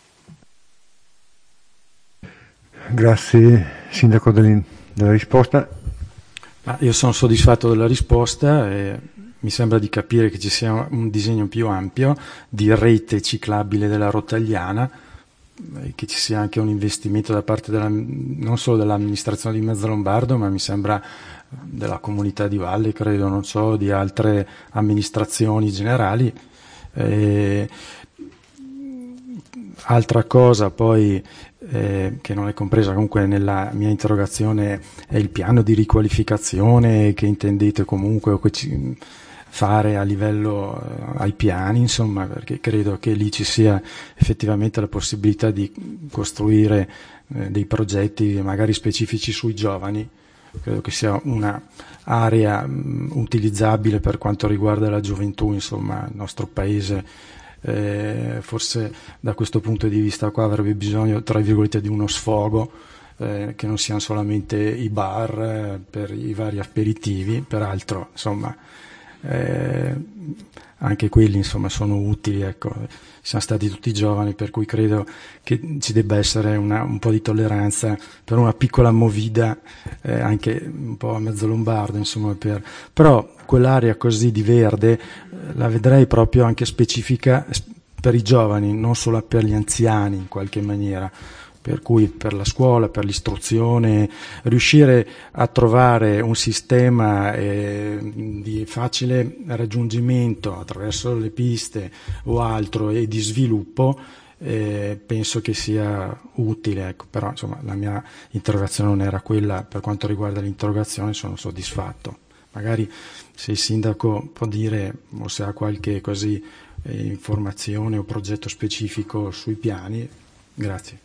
Speaker 1: Grazie Sindaco della risposta.
Speaker 8: Ma io sono soddisfatto della risposta e mi sembra di capire che ci sia un disegno più ampio di rete ciclabile della Rotagliana, che ci sia anche un investimento da parte della, non solo dell'amministrazione di Mezzalombardo, ma mi sembra della comunità di Valle, credo, non so, di altre amministrazioni generali. E, altra cosa poi eh, che non è compresa comunque nella mia interrogazione è il piano di riqualificazione che intendete comunque o che ci, fare a livello eh, ai piani, insomma, perché credo che lì ci sia effettivamente la possibilità di costruire eh, dei progetti magari specifici sui giovani. Credo che sia una area mh, utilizzabile per quanto riguarda la gioventù, insomma, il nostro paese eh, forse da questo punto di vista qua avrebbe bisogno, tra virgolette, di uno sfogo, eh, che non siano solamente i bar eh, per i vari aperitivi, peraltro, insomma, eh, anche quelli, insomma, sono utili, ecco. Siamo stati tutti giovani, per cui credo che ci debba essere una, un po' di tolleranza per una piccola movida, eh, anche un po' a mezzo lombardo, insomma, per... però quell'area così di verde eh, la vedrei proprio anche specifica per i giovani, non solo per gli anziani in qualche maniera, per cui per la scuola, per l'istruzione, riuscire a trovare un sistema eh, di facile raggiungimento attraverso le piste o altro e di sviluppo, eh, penso che sia utile, ecco. Però insomma la mia interrogazione non era quella. Per quanto riguarda l'interrogazione sono soddisfatto. Magari se il sindaco può dire o se ha qualche così eh, informazione o progetto specifico sui piani. Grazie.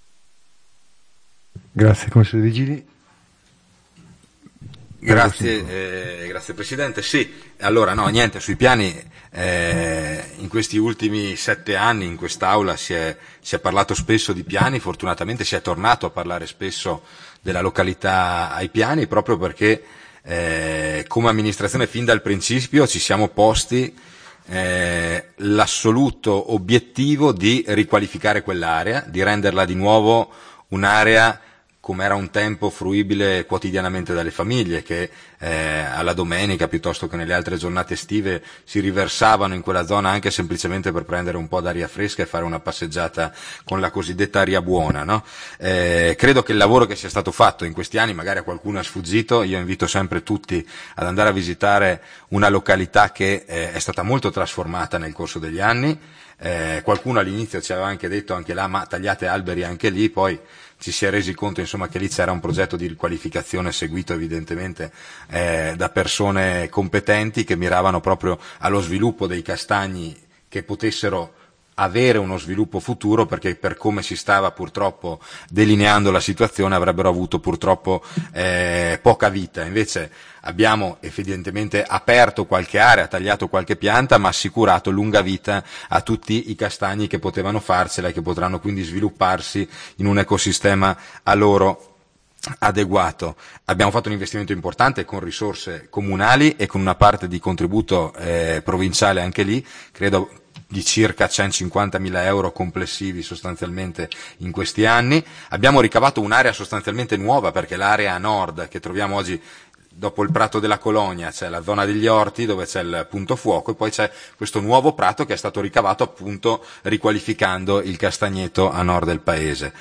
Speaker 1: Grazie, consigliere Vigili.
Speaker 7: Grazie, eh, grazie Presidente. Sì, allora no, niente, sui piani eh, in questi ultimi sette anni in quest'Aula si è, si è parlato spesso di piani, fortunatamente si è tornato a parlare spesso della località ai piani, proprio perché eh, come amministrazione fin dal principio ci siamo posti eh, l'assoluto obiettivo di riqualificare quell'area, di renderla di nuovo un'area come era un tempo fruibile quotidianamente dalle famiglie, che eh, alla domenica piuttosto che nelle altre giornate estive si riversavano in quella zona anche semplicemente per prendere un po' d'aria fresca e fare una passeggiata con la cosiddetta aria buona, no? Eh, credo che il lavoro che sia stato fatto in questi anni, magari a qualcuno è sfuggito, io invito sempre tutti ad andare a visitare una località che eh, è stata molto trasformata nel corso degli anni. Eh, qualcuno all'inizio ci aveva anche detto anche là, ma tagliate alberi anche lì, poi ci si è resi conto insomma che lì c'era un progetto di riqualificazione seguito evidentemente eh, da persone competenti che miravano proprio allo sviluppo dei castagni che potessero avere uno sviluppo futuro, perché per come si stava purtroppo delineando la situazione avrebbero avuto purtroppo eh, poca vita. Invece abbiamo evidentemente aperto qualche area, tagliato qualche pianta, ma assicurato lunga vita a tutti i castagni che potevano farsela e che potranno quindi svilupparsi in un ecosistema a loro adeguato. Abbiamo fatto un investimento importante con risorse comunali e con una parte di contributo eh, provinciale anche lì, credo di circa centocinquantamila euro complessivi sostanzialmente in questi anni. Abbiamo ricavato un'area sostanzialmente nuova, perché l'area nord che troviamo oggi dopo il prato della Colonia c'è la zona degli orti dove c'è il punto fuoco e poi c'è questo nuovo prato che è stato ricavato appunto riqualificando il castagneto a nord del paese.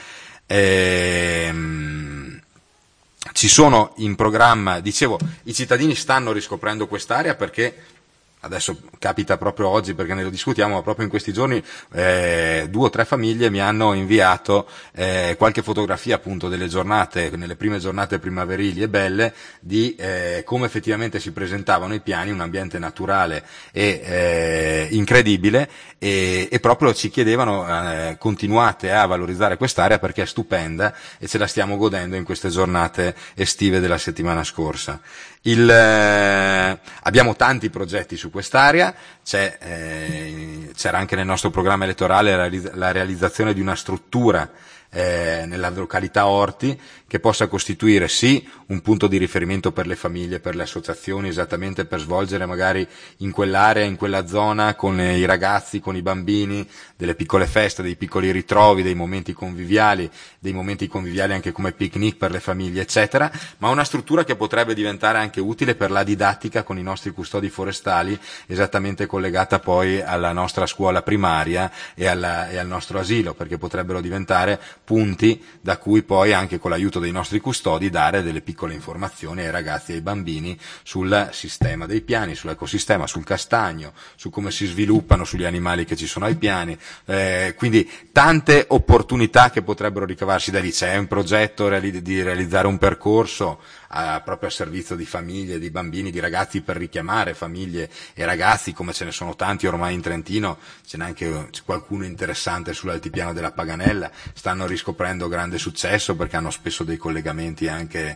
Speaker 7: Ehm, ci sono in programma, dicevo, i cittadini stanno riscoprendo quest'area perché adesso capita proprio oggi perché ne lo discutiamo, ma proprio in questi giorni eh, due o tre famiglie mi hanno inviato eh, qualche fotografia appunto delle giornate, nelle prime giornate primaverili e belle, di eh, come effettivamente si presentavano i piani, un ambiente naturale e eh, incredibile, e, e proprio ci chiedevano eh, continuate a valorizzare quest'area perché è stupenda e ce la stiamo godendo in queste giornate estive della settimana scorsa. Il, eh, abbiamo tanti progetti su quest'area, c'è, eh, c'era anche nel nostro programma elettorale la, la realizzazione di una struttura eh, nella località Orti che possa costituire sì un punto di riferimento per le famiglie, per le associazioni, esattamente per svolgere magari in quell'area, in quella zona con i ragazzi, con i bambini, delle piccole feste, dei piccoli ritrovi, dei momenti conviviali, dei momenti conviviali anche come picnic per le famiglie eccetera, ma una struttura che potrebbe diventare anche utile per la didattica con i nostri custodi forestali, esattamente collegata poi alla nostra scuola primaria e, alla, e al nostro asilo, perché potrebbero diventare punti da cui poi anche con l'aiuto dei nostri custodi dare delle piccole informazioni ai ragazzi e ai bambini sul sistema dei piani, sull'ecosistema, sul castagno, su come si sviluppano, sugli animali che ci sono ai piani, eh, quindi tante opportunità che potrebbero ricavarsi da lì. C'è un progetto reali- di realizzare un percorso a, proprio a servizio di famiglie, di bambini, di ragazzi, per richiamare famiglie e ragazzi, come ce ne sono tanti ormai in Trentino. Ce n'è anche c'è qualcuno interessante sull'altipiano della Paganella, stanno riscoprendo grande successo perché hanno spesso dei collegamenti anche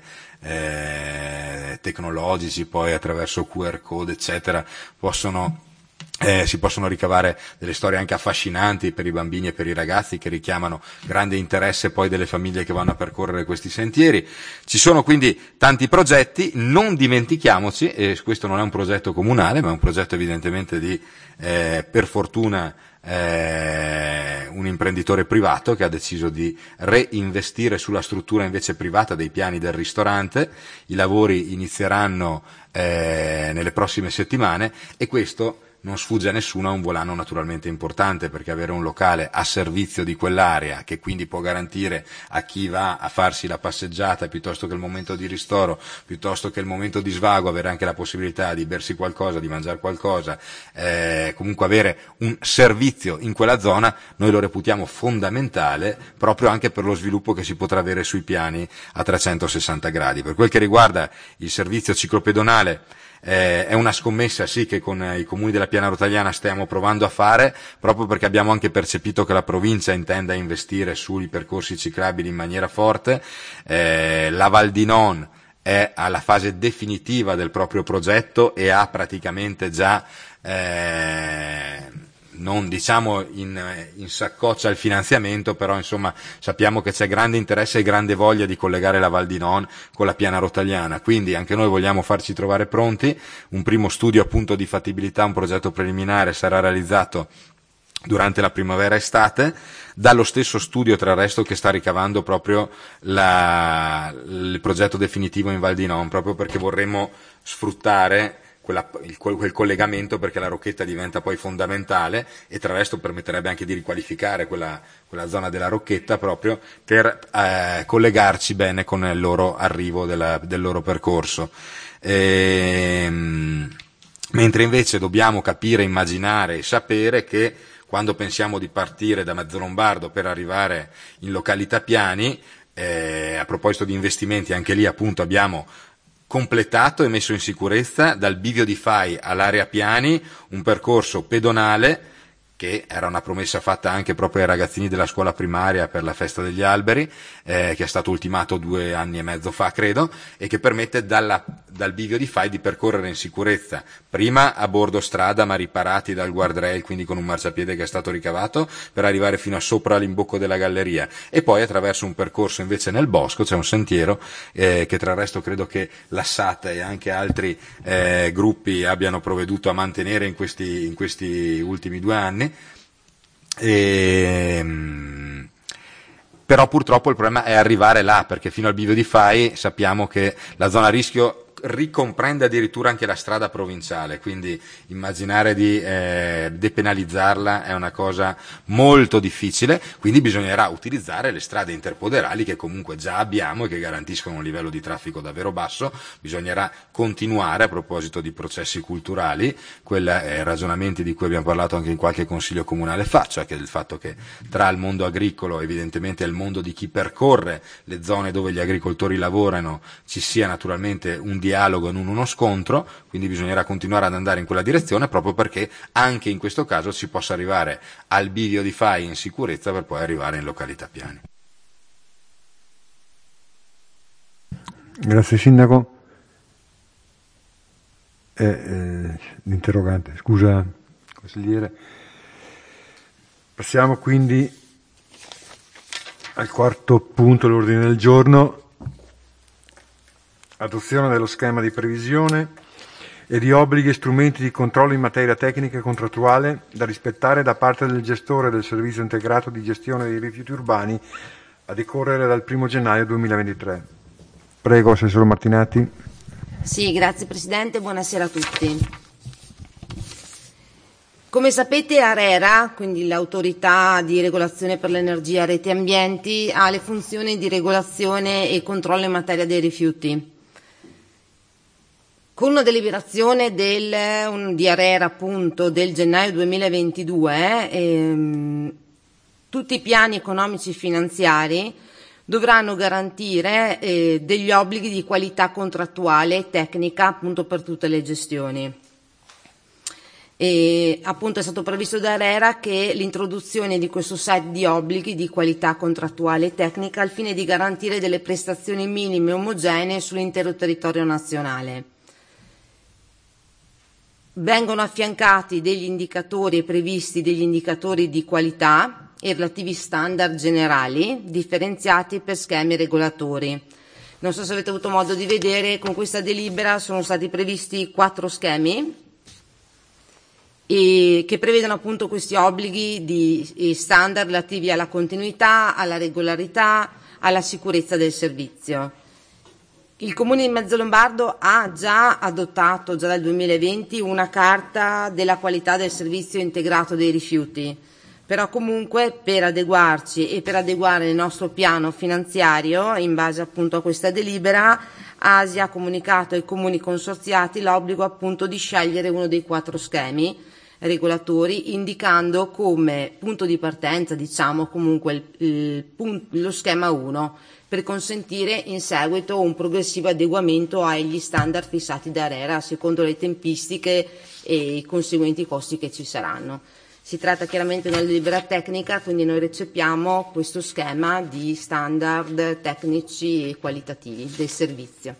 Speaker 7: eh, tecnologici, poi attraverso Q R code eccetera possono Eh, si possono ricavare delle storie anche affascinanti per i bambini e per i ragazzi, che richiamano grande interesse poi delle famiglie che vanno a percorrere questi sentieri. Ci sono quindi tanti progetti, non dimentichiamoci, e questo non è un progetto comunale ma è un progetto evidentemente di eh, per fortuna eh, un imprenditore privato che ha deciso di reinvestire sulla struttura invece privata dei piani del ristorante. I lavori inizieranno eh, nelle prossime settimane e questo, non sfugge a nessuno, è un volano naturalmente importante, perché avere un locale a servizio di quell'area, che quindi può garantire a chi va a farsi la passeggiata piuttosto che il momento di ristoro, piuttosto che il momento di svago, avere anche la possibilità di bersi qualcosa, di mangiare qualcosa, eh, comunque avere un servizio in quella zona, noi lo reputiamo fondamentale proprio anche per lo sviluppo che si potrà avere sui piani a trecentosessanta gradi. Per quel che riguarda il servizio ciclopedonale, Eh, è una scommessa sì che con eh, i comuni della Piana Rotagliana stiamo provando a fare, proprio perché abbiamo anche percepito che la provincia intenda investire sui percorsi ciclabili in maniera forte. Eh, la Val di Non è alla fase definitiva del proprio progetto e ha praticamente già eh, non diciamo in, in saccoccia il finanziamento, però insomma sappiamo che c'è grande interesse e grande voglia di collegare la Val di Non con la Piana Rotagliana, quindi anche noi vogliamo farci trovare pronti. Un primo studio appunto di fattibilità, un progetto preliminare, sarà realizzato durante la primavera-estate, dallo stesso studio tra il resto che sta ricavando proprio la, il progetto definitivo in Val di Non, proprio perché vorremmo sfruttare Quella, il, quel collegamento, perché la Rocchetta diventa poi fondamentale e tra l'altro permetterebbe anche di riqualificare quella, quella zona della Rocchetta proprio per eh, collegarci bene con il loro arrivo della, del loro percorso. Ehm, mentre invece dobbiamo capire, immaginare e sapere che quando pensiamo di partire da Mezzolombardo per arrivare in località Piani, eh, a proposito di investimenti, anche lì appunto abbiamo completato e messo in sicurezza dal bivio di Fai all'area Piani un percorso pedonale che era una promessa fatta anche proprio ai ragazzini della scuola primaria per la festa degli alberi, eh, che è stato ultimato due anni e mezzo fa credo, e che permette dalla, dal bivio di Fai di percorrere in sicurezza, prima a bordo strada ma riparati dal guardrail, quindi con un marciapiede che è stato ricavato, per arrivare fino a sopra l'imbocco della galleria, e poi attraverso un percorso invece nel bosco, c'è un sentiero eh, che tra il resto credo che l'Assat e anche altri eh, gruppi abbiano provveduto a mantenere in questi, in questi ultimi due anni. E, però purtroppo il problema è arrivare là, perché fino al bivio di Fai sappiamo che la zona a rischio ricomprende addirittura anche la strada provinciale, quindi immaginare di eh, depenalizzarla è una cosa molto difficile, quindi bisognerà utilizzare le strade interpoderali che comunque già abbiamo e che garantiscono un livello di traffico davvero basso. Bisognerà continuare, a proposito di processi culturali, quei eh, ragionamenti di cui abbiamo parlato anche in qualche consiglio comunale fa, cioè che il fatto che tra il mondo agricolo evidentemente e il mondo di chi percorre le zone dove gli agricoltori lavorano ci sia naturalmente un dialogo e non uno scontro, quindi bisognerà continuare ad andare in quella direzione, proprio perché anche in questo caso si possa arrivare al bivio di Fai in sicurezza per poi arrivare in località Piani.
Speaker 1: Grazie Sindaco. Eh, eh, l'interrogante, scusa consigliere. Passiamo quindi al quarto punto dell'ordine del giorno. Adozione dello schema di previsione e di obblighi e strumenti di controllo in materia tecnica e contrattuale da rispettare da parte del gestore del servizio integrato di gestione dei rifiuti urbani a decorrere dal primo gennaio duemilaventitré. Prego, Assessore Martinati.
Speaker 2: Sì, grazie Presidente, buonasera a tutti.
Speaker 9: Come sapete, ARERA, quindi l'autorità di regolazione per l'energia, reti e ambienti, ha le funzioni di regolazione e controllo in materia dei rifiuti. Con una deliberazione del, un, di ARERA appunto del gennaio duemilaventidue, ehm, tutti i piani economici e finanziari dovranno garantire eh, degli obblighi di qualità contrattuale e tecnica appunto per tutte le gestioni. E appunto è stato previsto da ARERA che l'introduzione di questo set di obblighi di qualità contrattuale e tecnica al fine di garantire delle prestazioni minime omogenee sull'intero territorio nazionale. Vengono affiancati degli indicatori previsti, degli indicatori di qualità e relativi standard generali differenziati per schemi regolatori. Non so se avete avuto modo di vedere, con questa delibera sono stati previsti quattro schemi e che prevedono appunto questi obblighi di standard relativi alla continuità, alla regolarità, alla sicurezza del servizio. Il Comune di Mezzolombardo ha già adottato, già dal duemilaventi, una carta della qualità del servizio integrato dei rifiuti, però comunque per adeguarci e per adeguare il nostro piano finanziario, in base appunto a questa delibera, ASI ha comunicato ai comuni consorziati l'obbligo appunto di scegliere uno dei quattro schemi regolatori, indicando come punto di partenza, diciamo comunque il, il, il, lo schema uno, per consentire in seguito un progressivo adeguamento agli standard fissati da ARERA secondo le tempistiche e i conseguenti costi che ci saranno. Si tratta chiaramente di una delibera tecnica, quindi noi recepiamo questo schema di standard tecnici e qualitativi del servizio.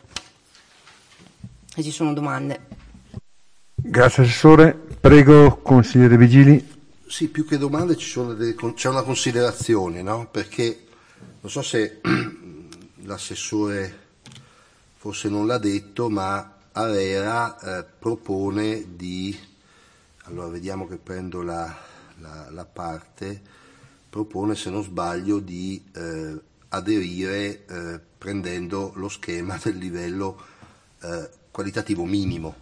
Speaker 9: E ci sono domande?
Speaker 1: Grazie Assessore. Prego, Consigliere Vigili.
Speaker 3: Sì, più che domande ci sono delle, c'è una considerazione, no? Perché non so se l'assessore forse non l'ha detto, ma ARERA eh, propone di, allora vediamo che prendo la, la, la parte, propone se non sbaglio di eh, aderire eh, prendendo lo schema del livello eh, qualitativo minimo.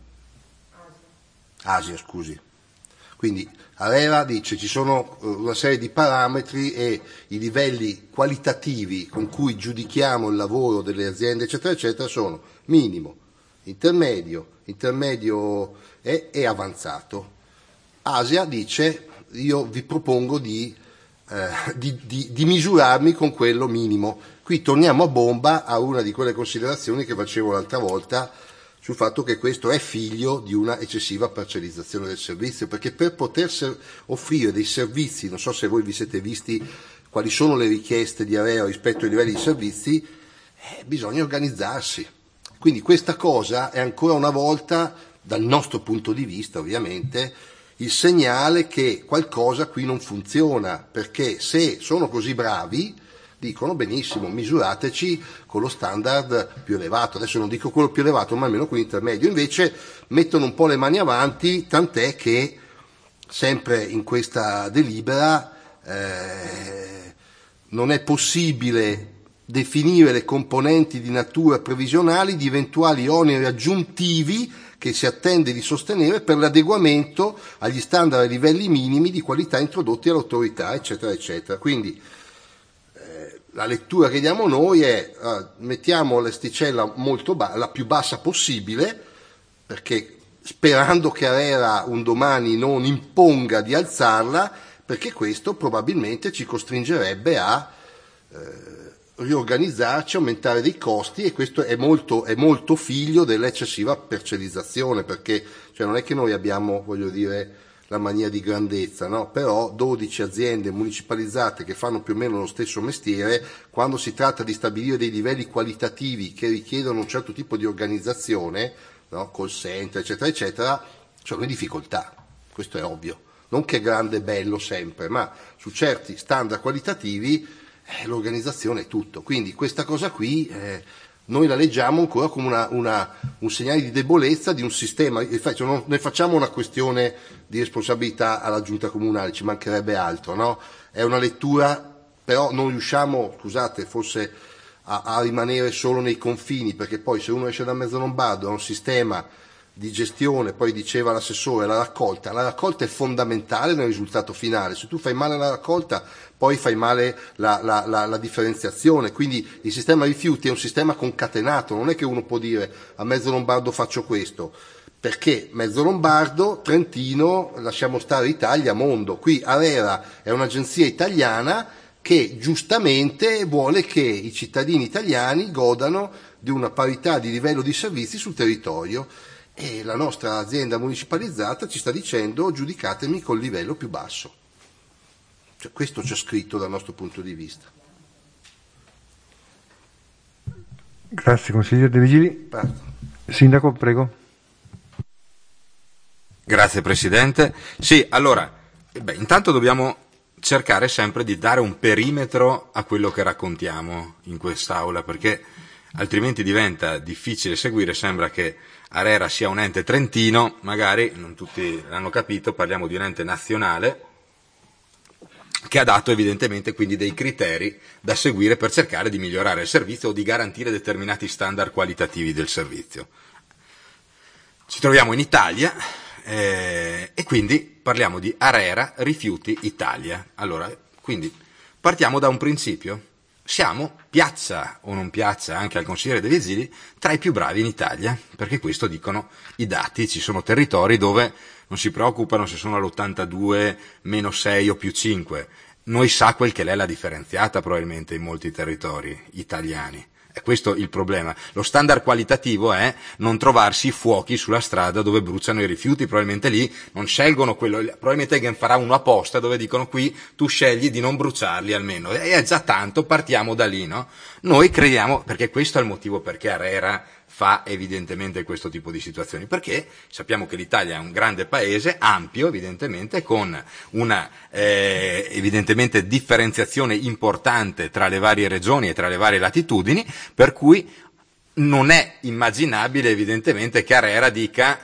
Speaker 3: Asia, scusi. Quindi ARERA dice ci sono una serie di parametri e i livelli qualitativi con cui giudichiamo il lavoro delle aziende eccetera eccetera sono minimo, intermedio, intermedio e, e avanzato. Asia dice io vi propongo di, eh, di, di, di misurarmi con quello minimo. Qui torniamo a bomba a una di quelle considerazioni che facevo l'altra volta sul fatto che questo è figlio di una eccessiva parcellizzazione del servizio, perché per poter offrire dei servizi, non so se voi vi siete visti quali sono le richieste di ARERA rispetto ai livelli di servizi, eh, bisogna organizzarsi. Quindi questa cosa è ancora una volta, dal nostro punto di vista ovviamente, il segnale che qualcosa qui non funziona, perché se sono così bravi dicono benissimo, misurateci con lo standard più elevato, adesso non dico quello più elevato ma almeno quello intermedio, invece mettono un po' le mani avanti, tant'è che sempre in questa delibera eh, non è possibile definire le componenti di natura previsionali di eventuali oneri aggiuntivi che si attende di sostenere per l'adeguamento agli standard a livelli minimi di qualità introdotti dall'autorità eccetera eccetera. Quindi la lettura che diamo noi è uh, mettiamo l'asticella molto ba- la più bassa possibile, perché sperando che ARERA un domani non imponga di alzarla, perché questo probabilmente ci costringerebbe a eh, riorganizzarci, aumentare dei costi, e questo è molto, è molto figlio dell'eccessiva parcellizzazione, perché cioè, non è che noi abbiamo, voglio dire, la mania di grandezza, no? Però dodici aziende municipalizzate che fanno più o meno lo stesso mestiere, quando si tratta di stabilire dei livelli qualitativi che richiedono un certo tipo di organizzazione, no? Call center eccetera eccetera, sono in difficoltà, questo è ovvio, non che è grande e bello sempre, ma su certi standard qualitativi eh, l'organizzazione è tutto, quindi questa cosa qui eh, noi la leggiamo ancora come una, una, un segnale di debolezza di un sistema. Infatti non ne facciamo una questione di responsabilità alla giunta comunale, ci mancherebbe altro, no? È una lettura, però non riusciamo, scusate, forse a, a rimanere solo nei confini, perché poi se uno esce da Mezzolombardo ha un sistema di gestione, poi diceva l'assessore, la raccolta. La raccolta è fondamentale nel risultato finale. Se tu fai male la raccolta, poi fai male la, la, la, la differenziazione. Quindi il sistema rifiuti è un sistema concatenato, non è che uno può dire a mezzo lombardo faccio questo, perché mezzo lombardo, Trentino, lasciamo stare Italia, mondo. Qui ARERA è un'agenzia italiana che giustamente vuole che i cittadini italiani godano di una parità di livello di servizi sul territorio. E la nostra azienda municipalizzata ci sta dicendo giudicatemi col livello più basso. Cioè, questo c'è scritto dal nostro punto di vista.
Speaker 1: Grazie consigliere De Vigili.
Speaker 3: Parto.
Speaker 1: Sindaco, prego.
Speaker 7: Grazie Presidente. Sì, allora, beh, intanto dobbiamo cercare sempre di dare un perimetro a quello che raccontiamo in quest'Aula, perché altrimenti diventa difficile seguire. Sembra che ARERA sia un ente trentino, magari non tutti l'hanno capito, parliamo di un ente nazionale che ha dato evidentemente quindi dei criteri da seguire per cercare di migliorare il servizio o di garantire determinati standard qualitativi del servizio. Ci troviamo in Italia eh, e quindi parliamo di ARERA Rifiuti Italia. Allora, quindi partiamo da un principio. Siamo, piaccia o non piaccia anche al consigliere De Vigili, tra i più bravi in Italia, perché questo dicono i dati. Ci sono territori dove non si preoccupano se sono all'ottantadue, meno sei o più cinque. Noi sa quel che è la differenziata probabilmente in molti territori italiani. È questo il problema. Lo standard qualitativo è non trovarsi fuochi sulla strada dove bruciano i rifiuti. Probabilmente lì non scelgono quello, probabilmente Gen farà uno apposta dove dicono qui tu scegli di non bruciarli almeno. E è già tanto, partiamo da lì, no? Noi crediamo, perché questo è il motivo perché ARERA fa evidentemente questo tipo di situazioni, perché sappiamo che l'Italia è un grande paese, ampio evidentemente, con una eh, evidentemente differenziazione importante tra le varie regioni e tra le varie latitudini, per cui non è immaginabile evidentemente che ARERA dica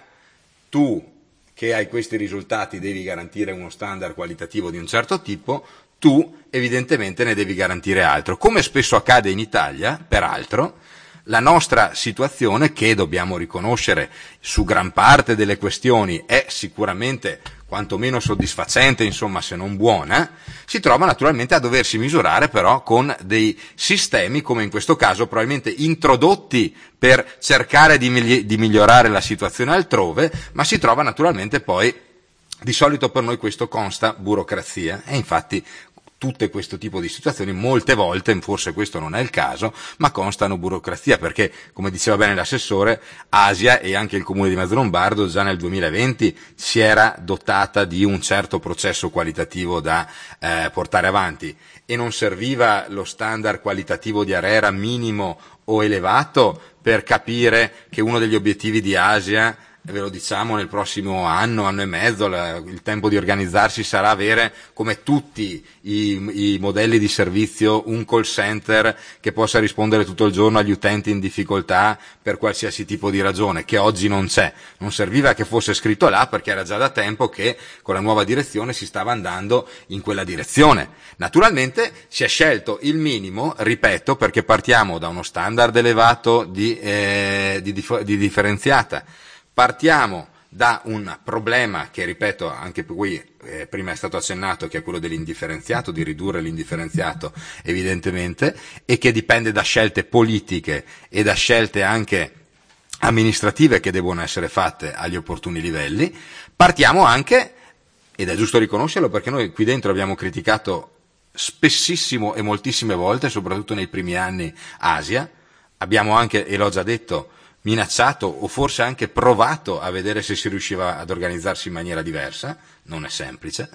Speaker 7: tu che hai questi risultati devi garantire uno standard qualitativo di un certo tipo, tu evidentemente ne devi garantire altro. Come spesso accade in Italia, peraltro, la nostra situazione, che dobbiamo riconoscere su gran parte delle questioni è sicuramente quantomeno soddisfacente, insomma, se non buona, si trova naturalmente a doversi misurare però con dei sistemi, come in questo caso, probabilmente introdotti per cercare di, migli- di migliorare la situazione altrove, ma si trova naturalmente poi, di solito per noi questo consta burocrazia, e infatti tutte questo tipo di situazioni molte volte, forse questo non è il caso, ma constano burocrazia, perché come diceva bene l'assessore, Asia e anche il comune di Mezzolombardo già nel duemilaventi si era dotata di un certo processo qualitativo da eh, portare avanti, e non serviva lo standard qualitativo di ARERA minimo o elevato per capire che uno degli obiettivi di Asia, ve lo diciamo, nel prossimo anno, anno e mezzo, la, il tempo di organizzarsi sarà avere, come tutti i, i modelli di servizio, un call center che possa rispondere tutto il giorno agli utenti in difficoltà per qualsiasi tipo di ragione, che oggi non c'è. Non serviva che fosse scritto là, perché era già da tempo che con la nuova direzione si stava andando in quella direzione. Naturalmente si è scelto il minimo, ripeto, perché partiamo da uno standard elevato di, eh, di, dif- di differenziata. Partiamo da un problema che, ripeto, anche qui eh, prima è stato accennato, che è quello dell'indifferenziato, di ridurre l'indifferenziato evidentemente, e che dipende da scelte politiche e da scelte anche amministrative che devono essere fatte agli opportuni livelli. Partiamo anche, ed è giusto riconoscerlo, perché noi qui dentro abbiamo criticato spessissimo e moltissime volte, soprattutto nei primi anni, Asia, abbiamo anche, e l'ho già detto, minacciato o forse anche provato a vedere se si riusciva ad organizzarsi in maniera diversa. Non è semplice,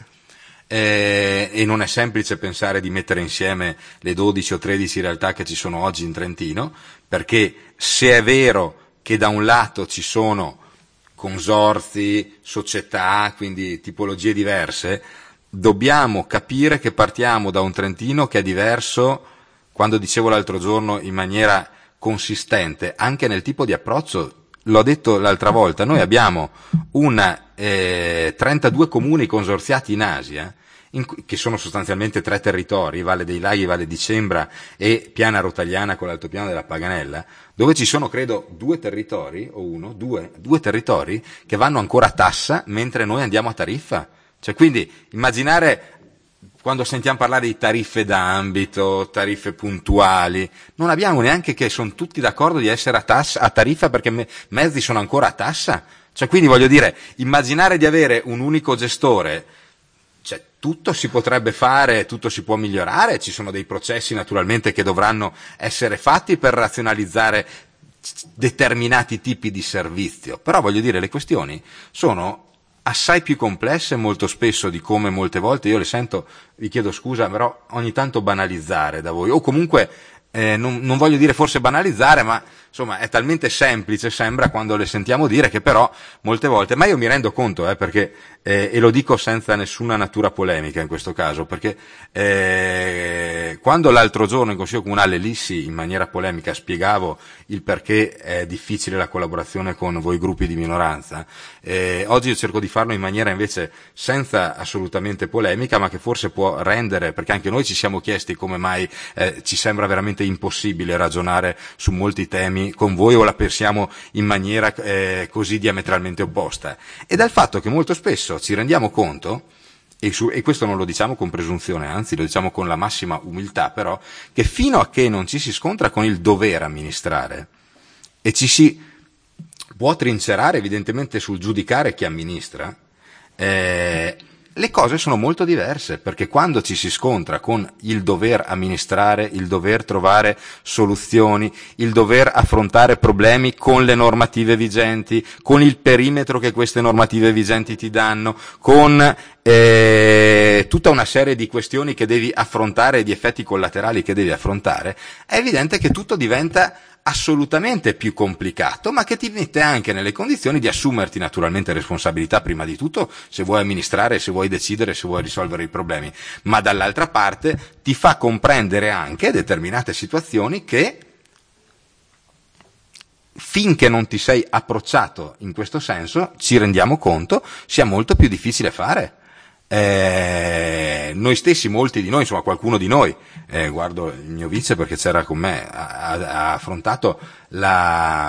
Speaker 7: eh, e non è semplice pensare di mettere insieme le dodici o tredici realtà che ci sono oggi in Trentino, perché se è vero che da un lato ci sono consorzi, società, quindi tipologie diverse, dobbiamo capire che partiamo da un Trentino che è diverso, quando dicevo l'altro giorno in maniera consistente anche nel tipo di approccio. L'ho detto l'altra volta, noi abbiamo una, eh, trentadue comuni consorziati in Asia, in, che sono sostanzialmente tre territori, Valle dei Laghi, Valle di Cembra e Piana Rotagliana con l'altopiano della Paganella, dove ci sono credo due territori, o uno, due, due territori che vanno ancora a tassa mentre noi andiamo a tariffa. Cioè, quindi immaginare, quando sentiamo parlare di tariffe d'ambito, tariffe puntuali, non abbiamo neanche che sono tutti d'accordo di essere a, tassa, a tariffa perché me, mezzi sono ancora a tassa. Cioè, quindi voglio dire, immaginare di avere un unico gestore, cioè, tutto si potrebbe fare, tutto si può migliorare, ci sono dei processi naturalmente che dovranno essere fatti per razionalizzare determinati tipi di servizio, però voglio dire, le questioni sono assai più complesse molto spesso di come molte volte io le sento, vi chiedo scusa, però ogni tanto banalizzare da voi, o comunque eh, non, non voglio dire forse banalizzare, ma insomma è talmente semplice sembra quando le sentiamo dire, che però molte volte, ma io mi rendo conto eh, perché eh, e lo dico senza nessuna natura polemica in questo caso, perché eh, quando l'altro giorno in Consiglio Comunale lì sì, in maniera polemica spiegavo il perché è difficile la collaborazione con voi gruppi di minoranza, eh, oggi io cerco di farlo in maniera invece senza assolutamente polemica, ma che forse può rendere, perché anche noi ci siamo chiesti come mai eh, ci sembra veramente impossibile ragionare su molti temi con voi o la pensiamo in maniera eh, così diametralmente opposta, e dal fatto che molto spesso ci rendiamo conto, e, su, e questo non lo diciamo con presunzione, anzi lo diciamo con la massima umiltà, però, che fino a che non ci si scontra con il dover amministrare e ci si può trincerare evidentemente sul giudicare chi amministra, eh, le cose sono molto diverse, perché quando ci si scontra con il dover amministrare, il dover trovare soluzioni, il dover affrontare problemi con le normative vigenti, con il perimetro che queste normative vigenti ti danno, con eh, tutta una serie di questioni che devi affrontare e di effetti collaterali che devi affrontare, è evidente che tutto diventa assolutamente più complicato, ma che ti mette anche nelle condizioni di assumerti naturalmente responsabilità prima di tutto, se vuoi amministrare, se vuoi decidere, se vuoi risolvere i problemi, ma dall'altra parte ti fa comprendere anche determinate situazioni che finché non ti sei approcciato in questo senso, ci rendiamo conto, sia molto più difficile fare. Eh, noi stessi, molti di noi, insomma qualcuno di noi, eh, guardo il mio vice perché c'era con me, ha, ha affrontato la,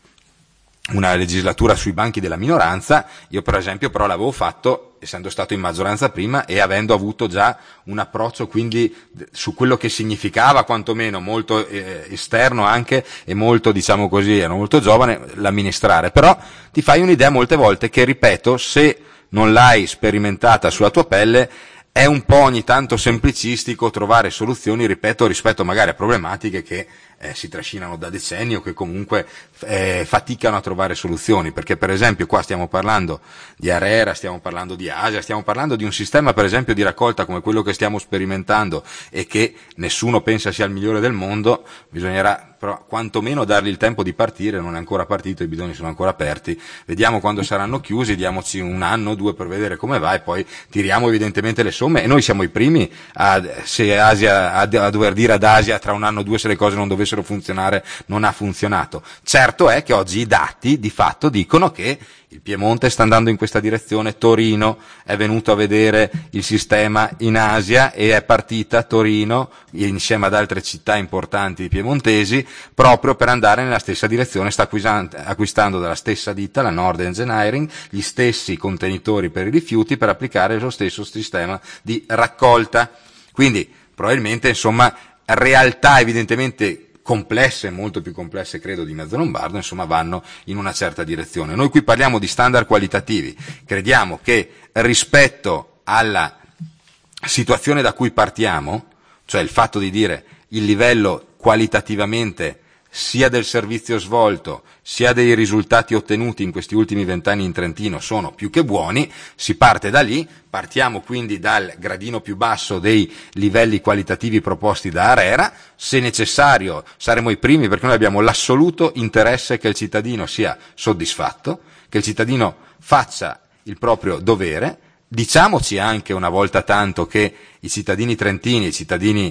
Speaker 7: una legislatura sui banchi della minoranza. Io per esempio però l'avevo fatto essendo stato in maggioranza prima e avendo avuto già un approccio quindi su quello che significava, quantomeno molto eh, esterno anche, e molto, diciamo così, ero molto giovane, l'amministrare. Però ti fai un'idea molte volte che, ripeto, se non l'hai sperimentata sulla tua pelle, è un po' ogni tanto semplicistico trovare soluzioni, ripeto, rispetto magari a problematiche che eh, si trascinano da decenni o che comunque eh, faticano a trovare soluzioni, perché per esempio qua stiamo parlando di ARERA, stiamo parlando di ASIA, stiamo parlando di un sistema per esempio di raccolta come quello che stiamo sperimentando e che nessuno pensa sia il migliore del mondo. Bisognerà però quantomeno dargli il tempo di partire, non è ancora partito, i bidoni sono ancora aperti, vediamo quando saranno chiusi, diamoci un anno o due per vedere come va e poi tiriamo evidentemente le somme, e noi siamo i primi a, se Asia, a, a dover dire ad Asia tra un anno o due se le cose non dovessero funzionare, non ha funzionato. Certo è che oggi i dati di fatto dicono che il Piemonte sta andando in questa direzione, Torino è venuto a vedere il sistema in Asia e è partita Torino insieme ad altre città importanti piemontesi proprio per andare nella stessa direzione, sta acquistando dalla stessa ditta, la Nord Engineering, gli stessi contenitori per i rifiuti per applicare lo stesso sistema di raccolta. Quindi probabilmente, insomma, realtà evidentemente complesse, molto più complesse credo di Mezzo Lombardo, insomma vanno in una certa direzione. Noi qui parliamo di standard qualitativi, crediamo che rispetto alla situazione da cui partiamo, cioè il fatto di dire il livello qualitativamente sia del servizio svolto sia dei risultati ottenuti in questi ultimi vent'anni in Trentino sono più che buoni, si parte da lì, partiamo quindi dal gradino più basso dei livelli qualitativi proposti da ARERA, se necessario saremo i primi perché noi abbiamo l'assoluto interesse che il cittadino sia soddisfatto, che il cittadino faccia il proprio dovere. Diciamoci anche una volta tanto che i cittadini trentini, i cittadini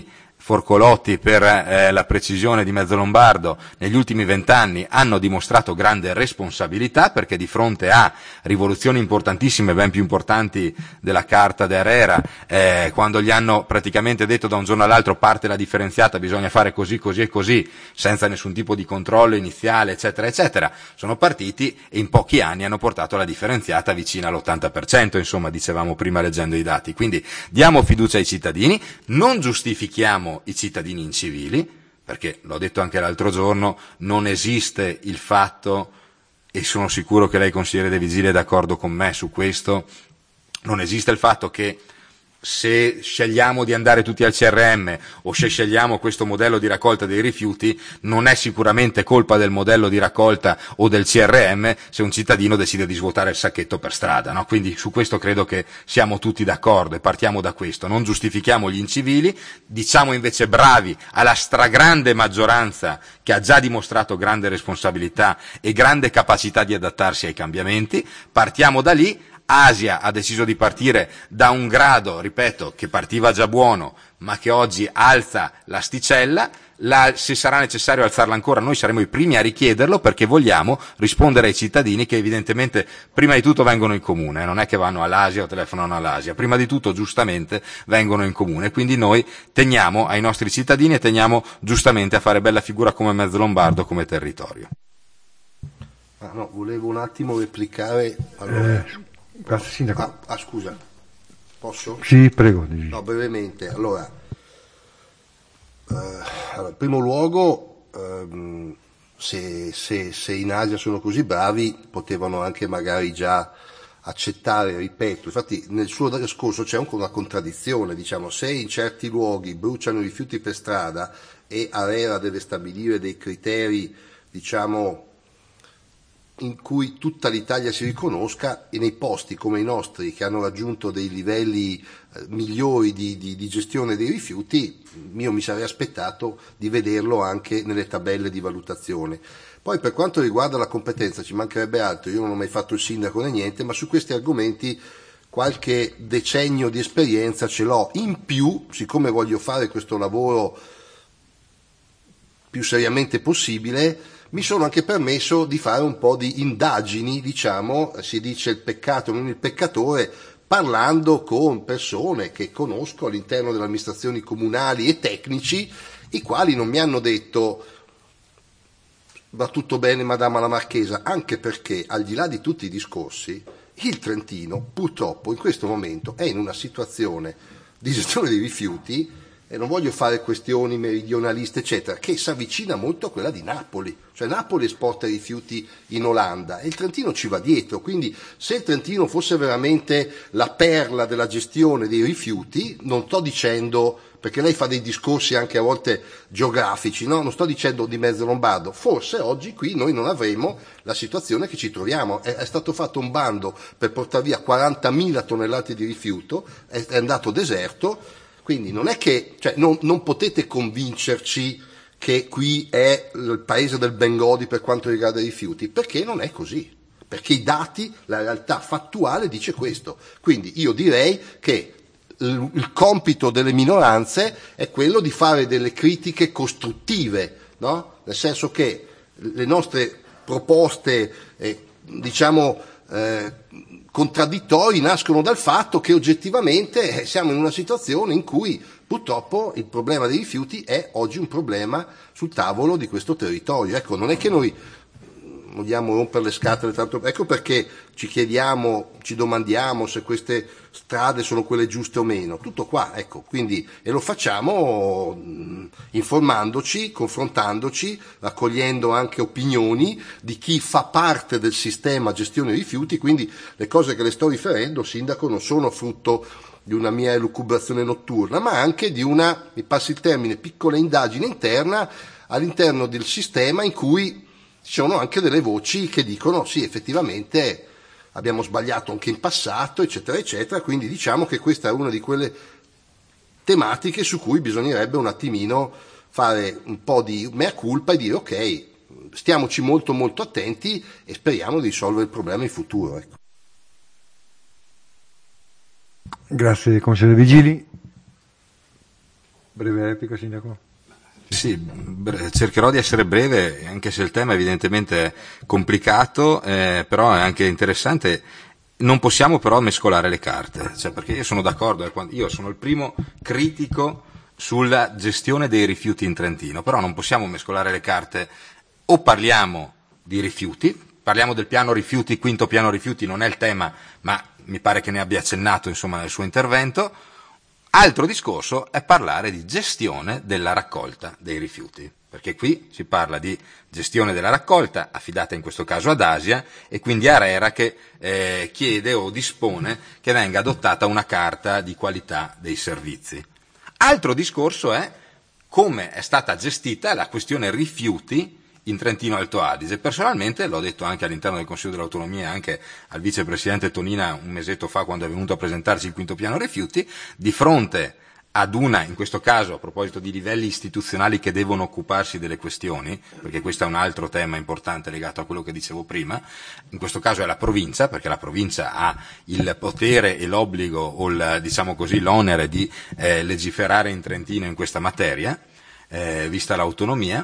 Speaker 7: Forcolotti per eh, la precisione di Mezzolombardo, negli ultimi vent'anni hanno dimostrato grande responsabilità, perché di fronte a rivoluzioni importantissime, ben più importanti della Carta de Herrera, eh, quando gli hanno praticamente detto da un giorno all'altro parte la differenziata, bisogna fare così, così e così, senza nessun tipo di controllo iniziale, eccetera, eccetera, sono partiti e in pochi anni hanno portato la differenziata vicina all'ottanta per cento, insomma, dicevamo prima leggendo i dati. Quindi diamo fiducia ai cittadini, non giustifichiamo i cittadini incivili, perché l'ho detto anche l'altro giorno, non esiste il fatto, e sono sicuro che lei consigliere De Vigili è d'accordo con me su questo, non esiste il fatto che se scegliamo di andare tutti al C R M o se scegliamo questo modello di raccolta dei rifiuti non è sicuramente colpa del modello di raccolta o del C R M se un cittadino decide di svuotare il sacchetto per strada, no? Quindi su questo credo che siamo tutti d'accordo e partiamo da questo, non giustifichiamo gli incivili, diciamo invece bravi alla stragrande maggioranza che ha già dimostrato grande responsabilità e grande capacità di adattarsi ai cambiamenti, partiamo da lì. Asia ha deciso di partire da un grado, ripeto, che partiva già buono, ma che oggi alza l'asticella. La, se sarà necessario alzarla ancora, noi saremo i primi a richiederlo, perché vogliamo rispondere ai cittadini che evidentemente prima di tutto vengono in comune, non è che vanno all'Asia o telefonano all'Asia, prima di tutto giustamente vengono in comune, quindi noi teniamo ai nostri cittadini e teniamo giustamente a fare bella figura come Mezzolombardo, come territorio.
Speaker 3: Ah, no, volevo un attimo replicare. Allora.
Speaker 1: Eh. Grazie, Sindaco.
Speaker 3: Ah, ah, scusa, posso?
Speaker 1: Sì, prego.
Speaker 3: No, brevemente. Allora, eh, allora in primo luogo, ehm, se, se, se in Asia sono così bravi, potevano anche magari già accettare, ripeto, infatti nel suo discorso c'è anche una contraddizione, diciamo, se in certi luoghi bruciano i rifiuti per strada e ARERA deve stabilire dei criteri, diciamo, in cui tutta l'Italia si riconosca, e nei posti come i nostri che hanno raggiunto dei livelli eh, migliori di, di, di gestione dei rifiuti, io mi sarei aspettato di vederlo anche nelle tabelle di valutazione. Poi per quanto riguarda la competenza ci mancherebbe altro, io non ho mai fatto il sindaco né niente, ma su questi argomenti qualche decennio di esperienza ce l'ho. In più, siccome voglio fare questo lavoro più seriamente possibile, mi sono anche permesso di fare un po' di indagini, diciamo, si dice il peccato non il peccatore, parlando con persone che conosco all'interno delle amministrazioni comunali e tecnici, i quali non mi hanno detto va tutto bene Madama la Marchesa, anche perché al di là di tutti i discorsi, il Trentino purtroppo in questo momento è in una situazione di gestione dei rifiuti, e non voglio fare questioni meridionaliste eccetera, che si avvicina molto a quella di Napoli, cioè Napoli esporta i rifiuti in Olanda e il Trentino ci va dietro, quindi se il Trentino fosse veramente la perla della gestione dei rifiuti, non sto dicendo, perché lei fa dei discorsi anche a volte geografici, no? Non sto dicendo di Mezzolombardo, forse oggi qui noi non avremo la situazione che ci troviamo, è, è stato fatto un bando per portare via quarantamila tonnellate di rifiuto, è, è andato deserto. Quindi non è che, cioè, non, non potete convincerci che qui è il paese del Bengodi per quanto riguarda i rifiuti, perché non è così, perché i dati, la realtà fattuale dice questo. Quindi io direi che il, il compito delle minoranze è quello di fare delle critiche costruttive, no? Nel senso che le nostre proposte, eh, diciamo, eh, contraddittori nascono dal fatto che oggettivamente siamo in una situazione in cui purtroppo il problema dei rifiuti è oggi un problema sul tavolo di questo territorio. Ecco, non è che noi vogliamo rompere le scatole tanto, ecco perché ci chiediamo, ci domandiamo se queste strade sono quelle giuste o meno, tutto qua, ecco, quindi, e lo facciamo mh, informandoci, confrontandoci, raccogliendo anche opinioni di chi fa parte del sistema gestione rifiuti, quindi le cose che le sto riferendo, Sindaco, non sono frutto di una mia elucubrazione notturna, ma anche di una, mi passi il termine, piccola indagine interna all'interno del sistema in cui ci sono anche delle voci che dicono sì, effettivamente abbiamo sbagliato anche in passato, eccetera, eccetera, quindi diciamo che questa è una di quelle tematiche su cui bisognerebbe un attimino fare un po' di mea culpa e dire ok, stiamoci molto molto attenti e speriamo di risolvere il problema in futuro. Ecco.
Speaker 1: Grazie, consigliere Vigili. Breve replica, Sindaco.
Speaker 7: Sì, cercherò di essere breve, anche se il tema è evidentemente complicato, eh, però è anche interessante. Non possiamo però mescolare le carte, cioè, perché io sono d'accordo, eh, io sono il primo critico sulla gestione dei rifiuti in Trentino, però non possiamo mescolare le carte. O parliamo di rifiuti, parliamo del piano rifiuti, quinto piano rifiuti, non è il tema, ma mi pare che ne abbia accennato insomma nel suo intervento. Altro discorso è parlare di gestione della raccolta dei rifiuti, perché qui si parla di gestione della raccolta, affidata in questo caso ad Asia, e quindi ARERA che eh, chiede o dispone che venga adottata una carta di qualità dei servizi. Altro discorso è come è stata gestita la questione rifiuti in Trentino Alto Adige. Personalmente, l'ho detto anche all'interno del Consiglio dell'Autonomia e anche al vicepresidente Tonina un mesetto fa quando è venuto a presentarci il quinto piano rifiuti, di fronte ad una, in questo caso a proposito di livelli istituzionali che devono occuparsi delle questioni, perché questo è un altro tema importante legato a quello che dicevo prima, in questo caso è la provincia, perché la provincia ha il potere e l'obbligo o il, diciamo così, l'onere di eh, legiferare in Trentino in questa materia, eh, vista l'autonomia.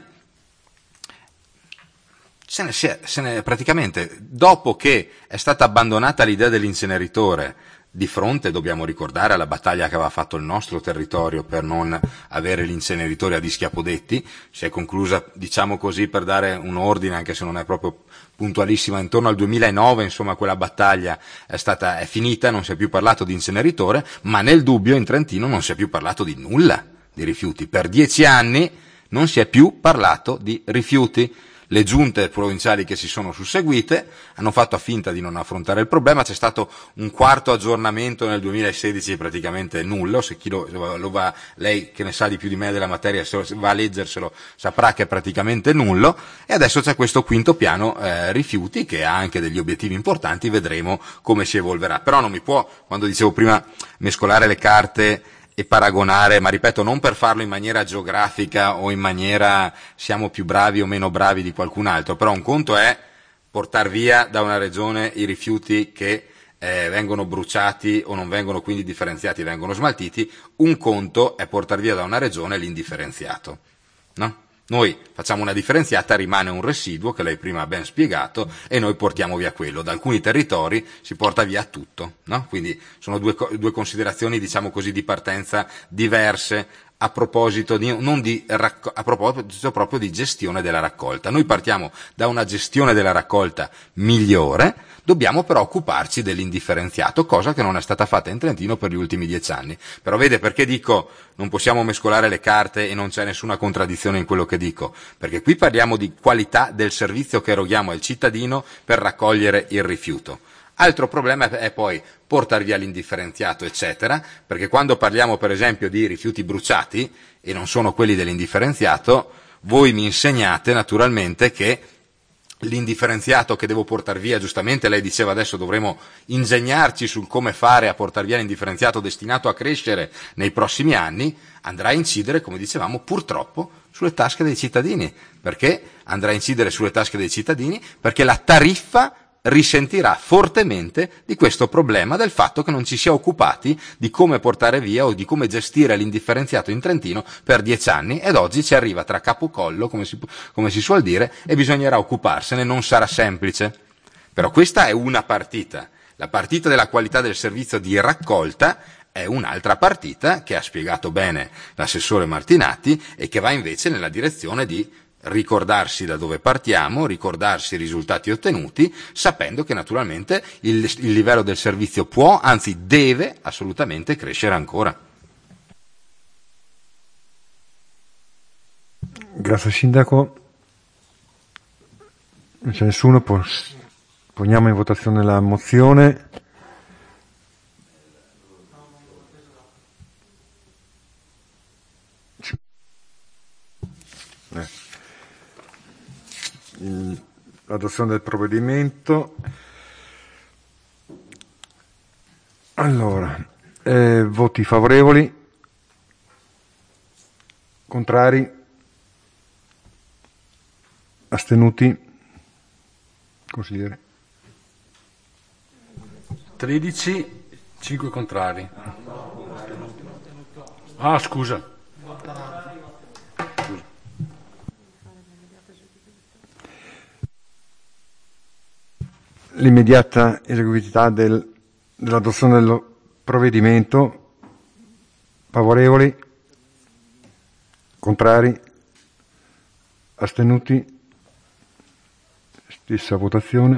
Speaker 7: Se ne, se ne, praticamente, dopo che è stata abbandonata l'idea dell'inceneritore, di fronte, dobbiamo ricordare, alla battaglia che aveva fatto il nostro territorio per non avere l'inceneritore ad Ischia Podetti, si è conclusa, diciamo così, per dare un ordine, anche se non è proprio puntualissima, intorno al duemilanove, insomma, quella battaglia è stata, è finita, non si è più parlato di inceneritore, ma nel dubbio in Trentino non si è più parlato di nulla di rifiuti. Per dieci anni non si è più parlato di rifiuti. Le giunte provinciali che si sono susseguite hanno fatto finta di non affrontare il problema, c'è stato un quarto aggiornamento nel duemilasedici praticamente nullo, se chi lo, lo va, lei che ne sa di più di me della materia, se va a leggerselo saprà che è praticamente nullo, e adesso c'è questo quinto piano eh, rifiuti che ha anche degli obiettivi importanti, vedremo come si evolverà. Però non mi può, quando dicevo prima, mescolare le carte e paragonare, ma ripeto, non per farlo in maniera geografica o in maniera siamo più bravi o meno bravi di qualcun altro, però un conto è portare via da una regione i rifiuti che eh, vengono bruciati o non vengono quindi differenziati, vengono smaltiti, un conto è portare via da una regione l'indifferenziato, no? Noi facciamo una differenziata, rimane un residuo che lei prima ha ben spiegato e noi portiamo via quello. Da alcuni territori si porta via tutto, no? Quindi sono due, due considerazioni, diciamo così, di partenza diverse a proposito di, non di, a proposito proprio di gestione della raccolta. Noi partiamo da una gestione della raccolta migliore, dobbiamo però occuparci dell'indifferenziato, cosa che non è stata fatta in Trentino per gli ultimi dieci anni. Però vede perché dico non possiamo mescolare le carte e non c'è nessuna contraddizione in quello che dico, perché qui parliamo di qualità del servizio che eroghiamo al cittadino per raccogliere il rifiuto. Altro problema è poi portare via l'indifferenziato, eccetera, perché quando parliamo per esempio di rifiuti bruciati, e non sono quelli dell'indifferenziato, voi mi insegnate naturalmente che l'indifferenziato che devo portare via, giustamente lei diceva adesso dovremo ingegnarci sul come fare a portare via l'indifferenziato destinato a crescere nei prossimi anni, andrà a incidere, come dicevamo, purtroppo sulle tasche dei cittadini. Perché andrà a incidere sulle tasche dei cittadini? Perché la tariffa risentirà fortemente di questo problema del fatto che non ci si è occupati di come portare via o di come gestire l'indifferenziato in Trentino per dieci anni, ed oggi ci arriva tra capo collo, come si, come si suol dire, e bisognerà occuparsene, non sarà semplice. Però questa è una partita. La partita della qualità del servizio di raccolta è un'altra partita che ha spiegato bene l'assessore Martinatti e che va invece nella direzione di ricordarsi da dove partiamo, ricordarsi i risultati ottenuti, sapendo che naturalmente il, il livello del servizio può, anzi deve assolutamente crescere ancora.
Speaker 1: Grazie Sindaco. Non c'è nessuno, poniamo in votazione la mozione. Eh. L'adozione del provvedimento. Allora, eh, voti favorevoli, contrari, astenuti, consigliere.
Speaker 8: tredici, cinque contrari. Ah, scusa.
Speaker 1: l'immediata eseguibilità del, dell'adozione del provvedimento. Favorevoli? Contrari? Astenuti? Stessa votazione.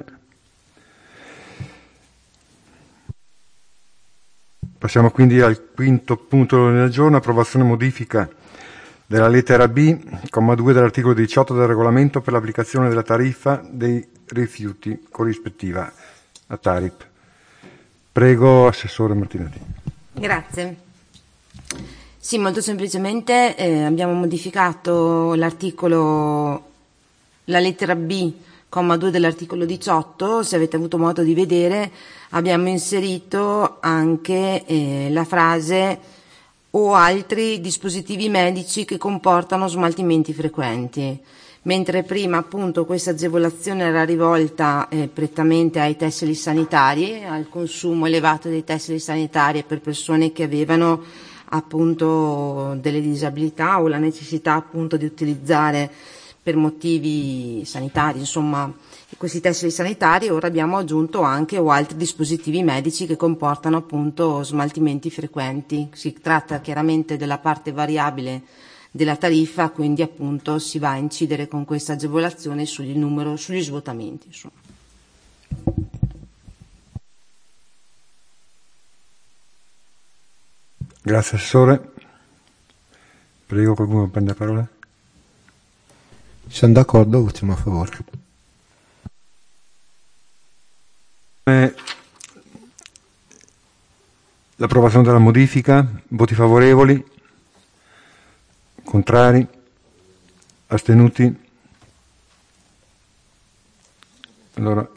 Speaker 1: Passiamo quindi al quinto punto del giorno, approvazione modifica della lettera B, comma due dell'articolo diciotto del regolamento per l'applicazione della tariffa dei rifiuti corrispettiva a Tarip. Prego, Assessore Martinetti.
Speaker 9: Grazie. Sì, molto semplicemente eh, abbiamo modificato l'articolo, la lettera B, comma due dell'articolo diciotto. Se avete avuto modo di vedere, abbiamo inserito anche eh, la frase o altri dispositivi medici che comportano smaltimenti frequenti, mentre prima appunto questa agevolazione era rivolta eh, prettamente ai tessili sanitari, al consumo elevato dei tessili sanitari per persone che avevano appunto delle disabilità o la necessità appunto di utilizzare per motivi sanitari, insomma, questi tessili sanitari. Ora abbiamo aggiunto anche o altri dispositivi medici che comportano appunto smaltimenti frequenti. Si tratta chiaramente della parte variabile della tariffa, quindi appunto si va a incidere con questa agevolazione sul numero, sugli svuotamenti, insomma.
Speaker 1: Grazie Assessore. Prego, qualcuno prende la parola.
Speaker 10: Siamo d'accordo, votiamo a favore.
Speaker 1: Eh, l'approvazione della modifica, voti favorevoli, contrari, astenuti. Allora,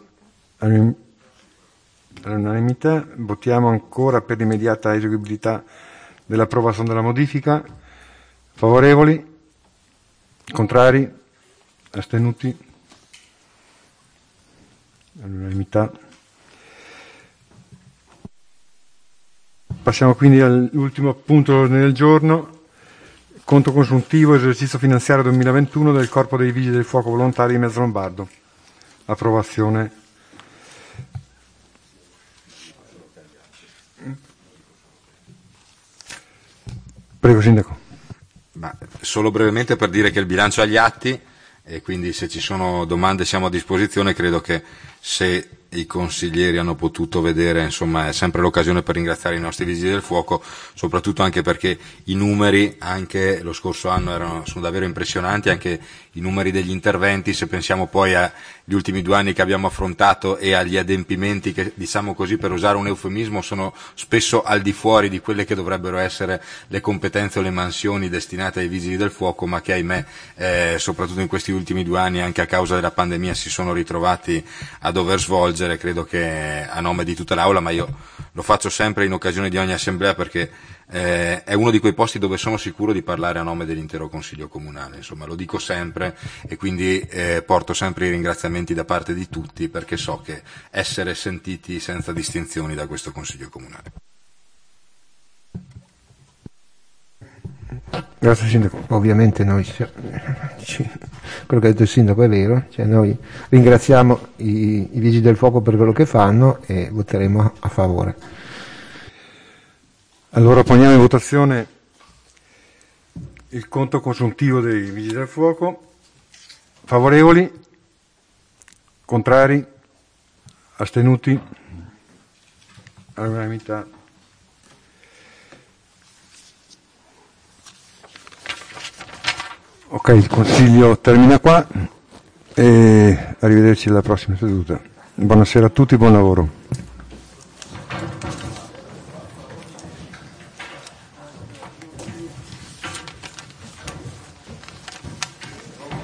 Speaker 1: all'unanimità votiamo ancora per l'immediata eseguibilità dell'approvazione della modifica. Favorevoli, contrari, astenuti. All'unanimità. Passiamo quindi all'ultimo punto dell'ordine del giorno, conto consuntivo esercizio finanziario duemilaventuno del Corpo dei Vigili del Fuoco Volontari di Mezzalombardo. Approvazione. Prego Sindaco.
Speaker 7: Ma solo brevemente per dire che il bilancio è agli atti e quindi se ci sono domande siamo a disposizione. Credo che se i consiglieri hanno potuto vedere, insomma, è sempre l'occasione per ringraziare i nostri vigili del fuoco, soprattutto anche perché i numeri anche lo scorso anno erano, sono davvero impressionanti, anche i numeri degli interventi. Se pensiamo poi agli ultimi due anni che abbiamo affrontato e agli adempimenti che, diciamo così per usare un eufemismo, sono spesso al di fuori di quelle che dovrebbero essere le competenze o le mansioni destinate ai vigili del fuoco, ma che ahimè eh, soprattutto in questi ultimi due anni anche a causa della pandemia si sono ritrovati a dover svolgere. Credo che a nome di tutta l'Aula, ma io lo faccio sempre in occasione di ogni assemblea perché eh, è uno di quei posti dove sono sicuro di parlare a nome dell'intero Consiglio Comunale, insomma lo dico sempre e quindi eh, porto sempre i ringraziamenti da parte di tutti perché so che essere sentiti senza distinzioni da questo Consiglio Comunale.
Speaker 1: Grazie Sindaco.
Speaker 10: Ovviamente noi, quello che ha detto il Sindaco è vero, cioè noi ringraziamo i, i Vigili del Fuoco per quello che fanno e voteremo a favore.
Speaker 1: Allora poniamo in votazione il conto consuntivo dei Vigili del Fuoco. Favorevoli? Contrari? Astenuti? All'unanimità. Ok, il Consiglio termina qua e arrivederci alla prossima seduta. Buonasera a tutti, buon lavoro.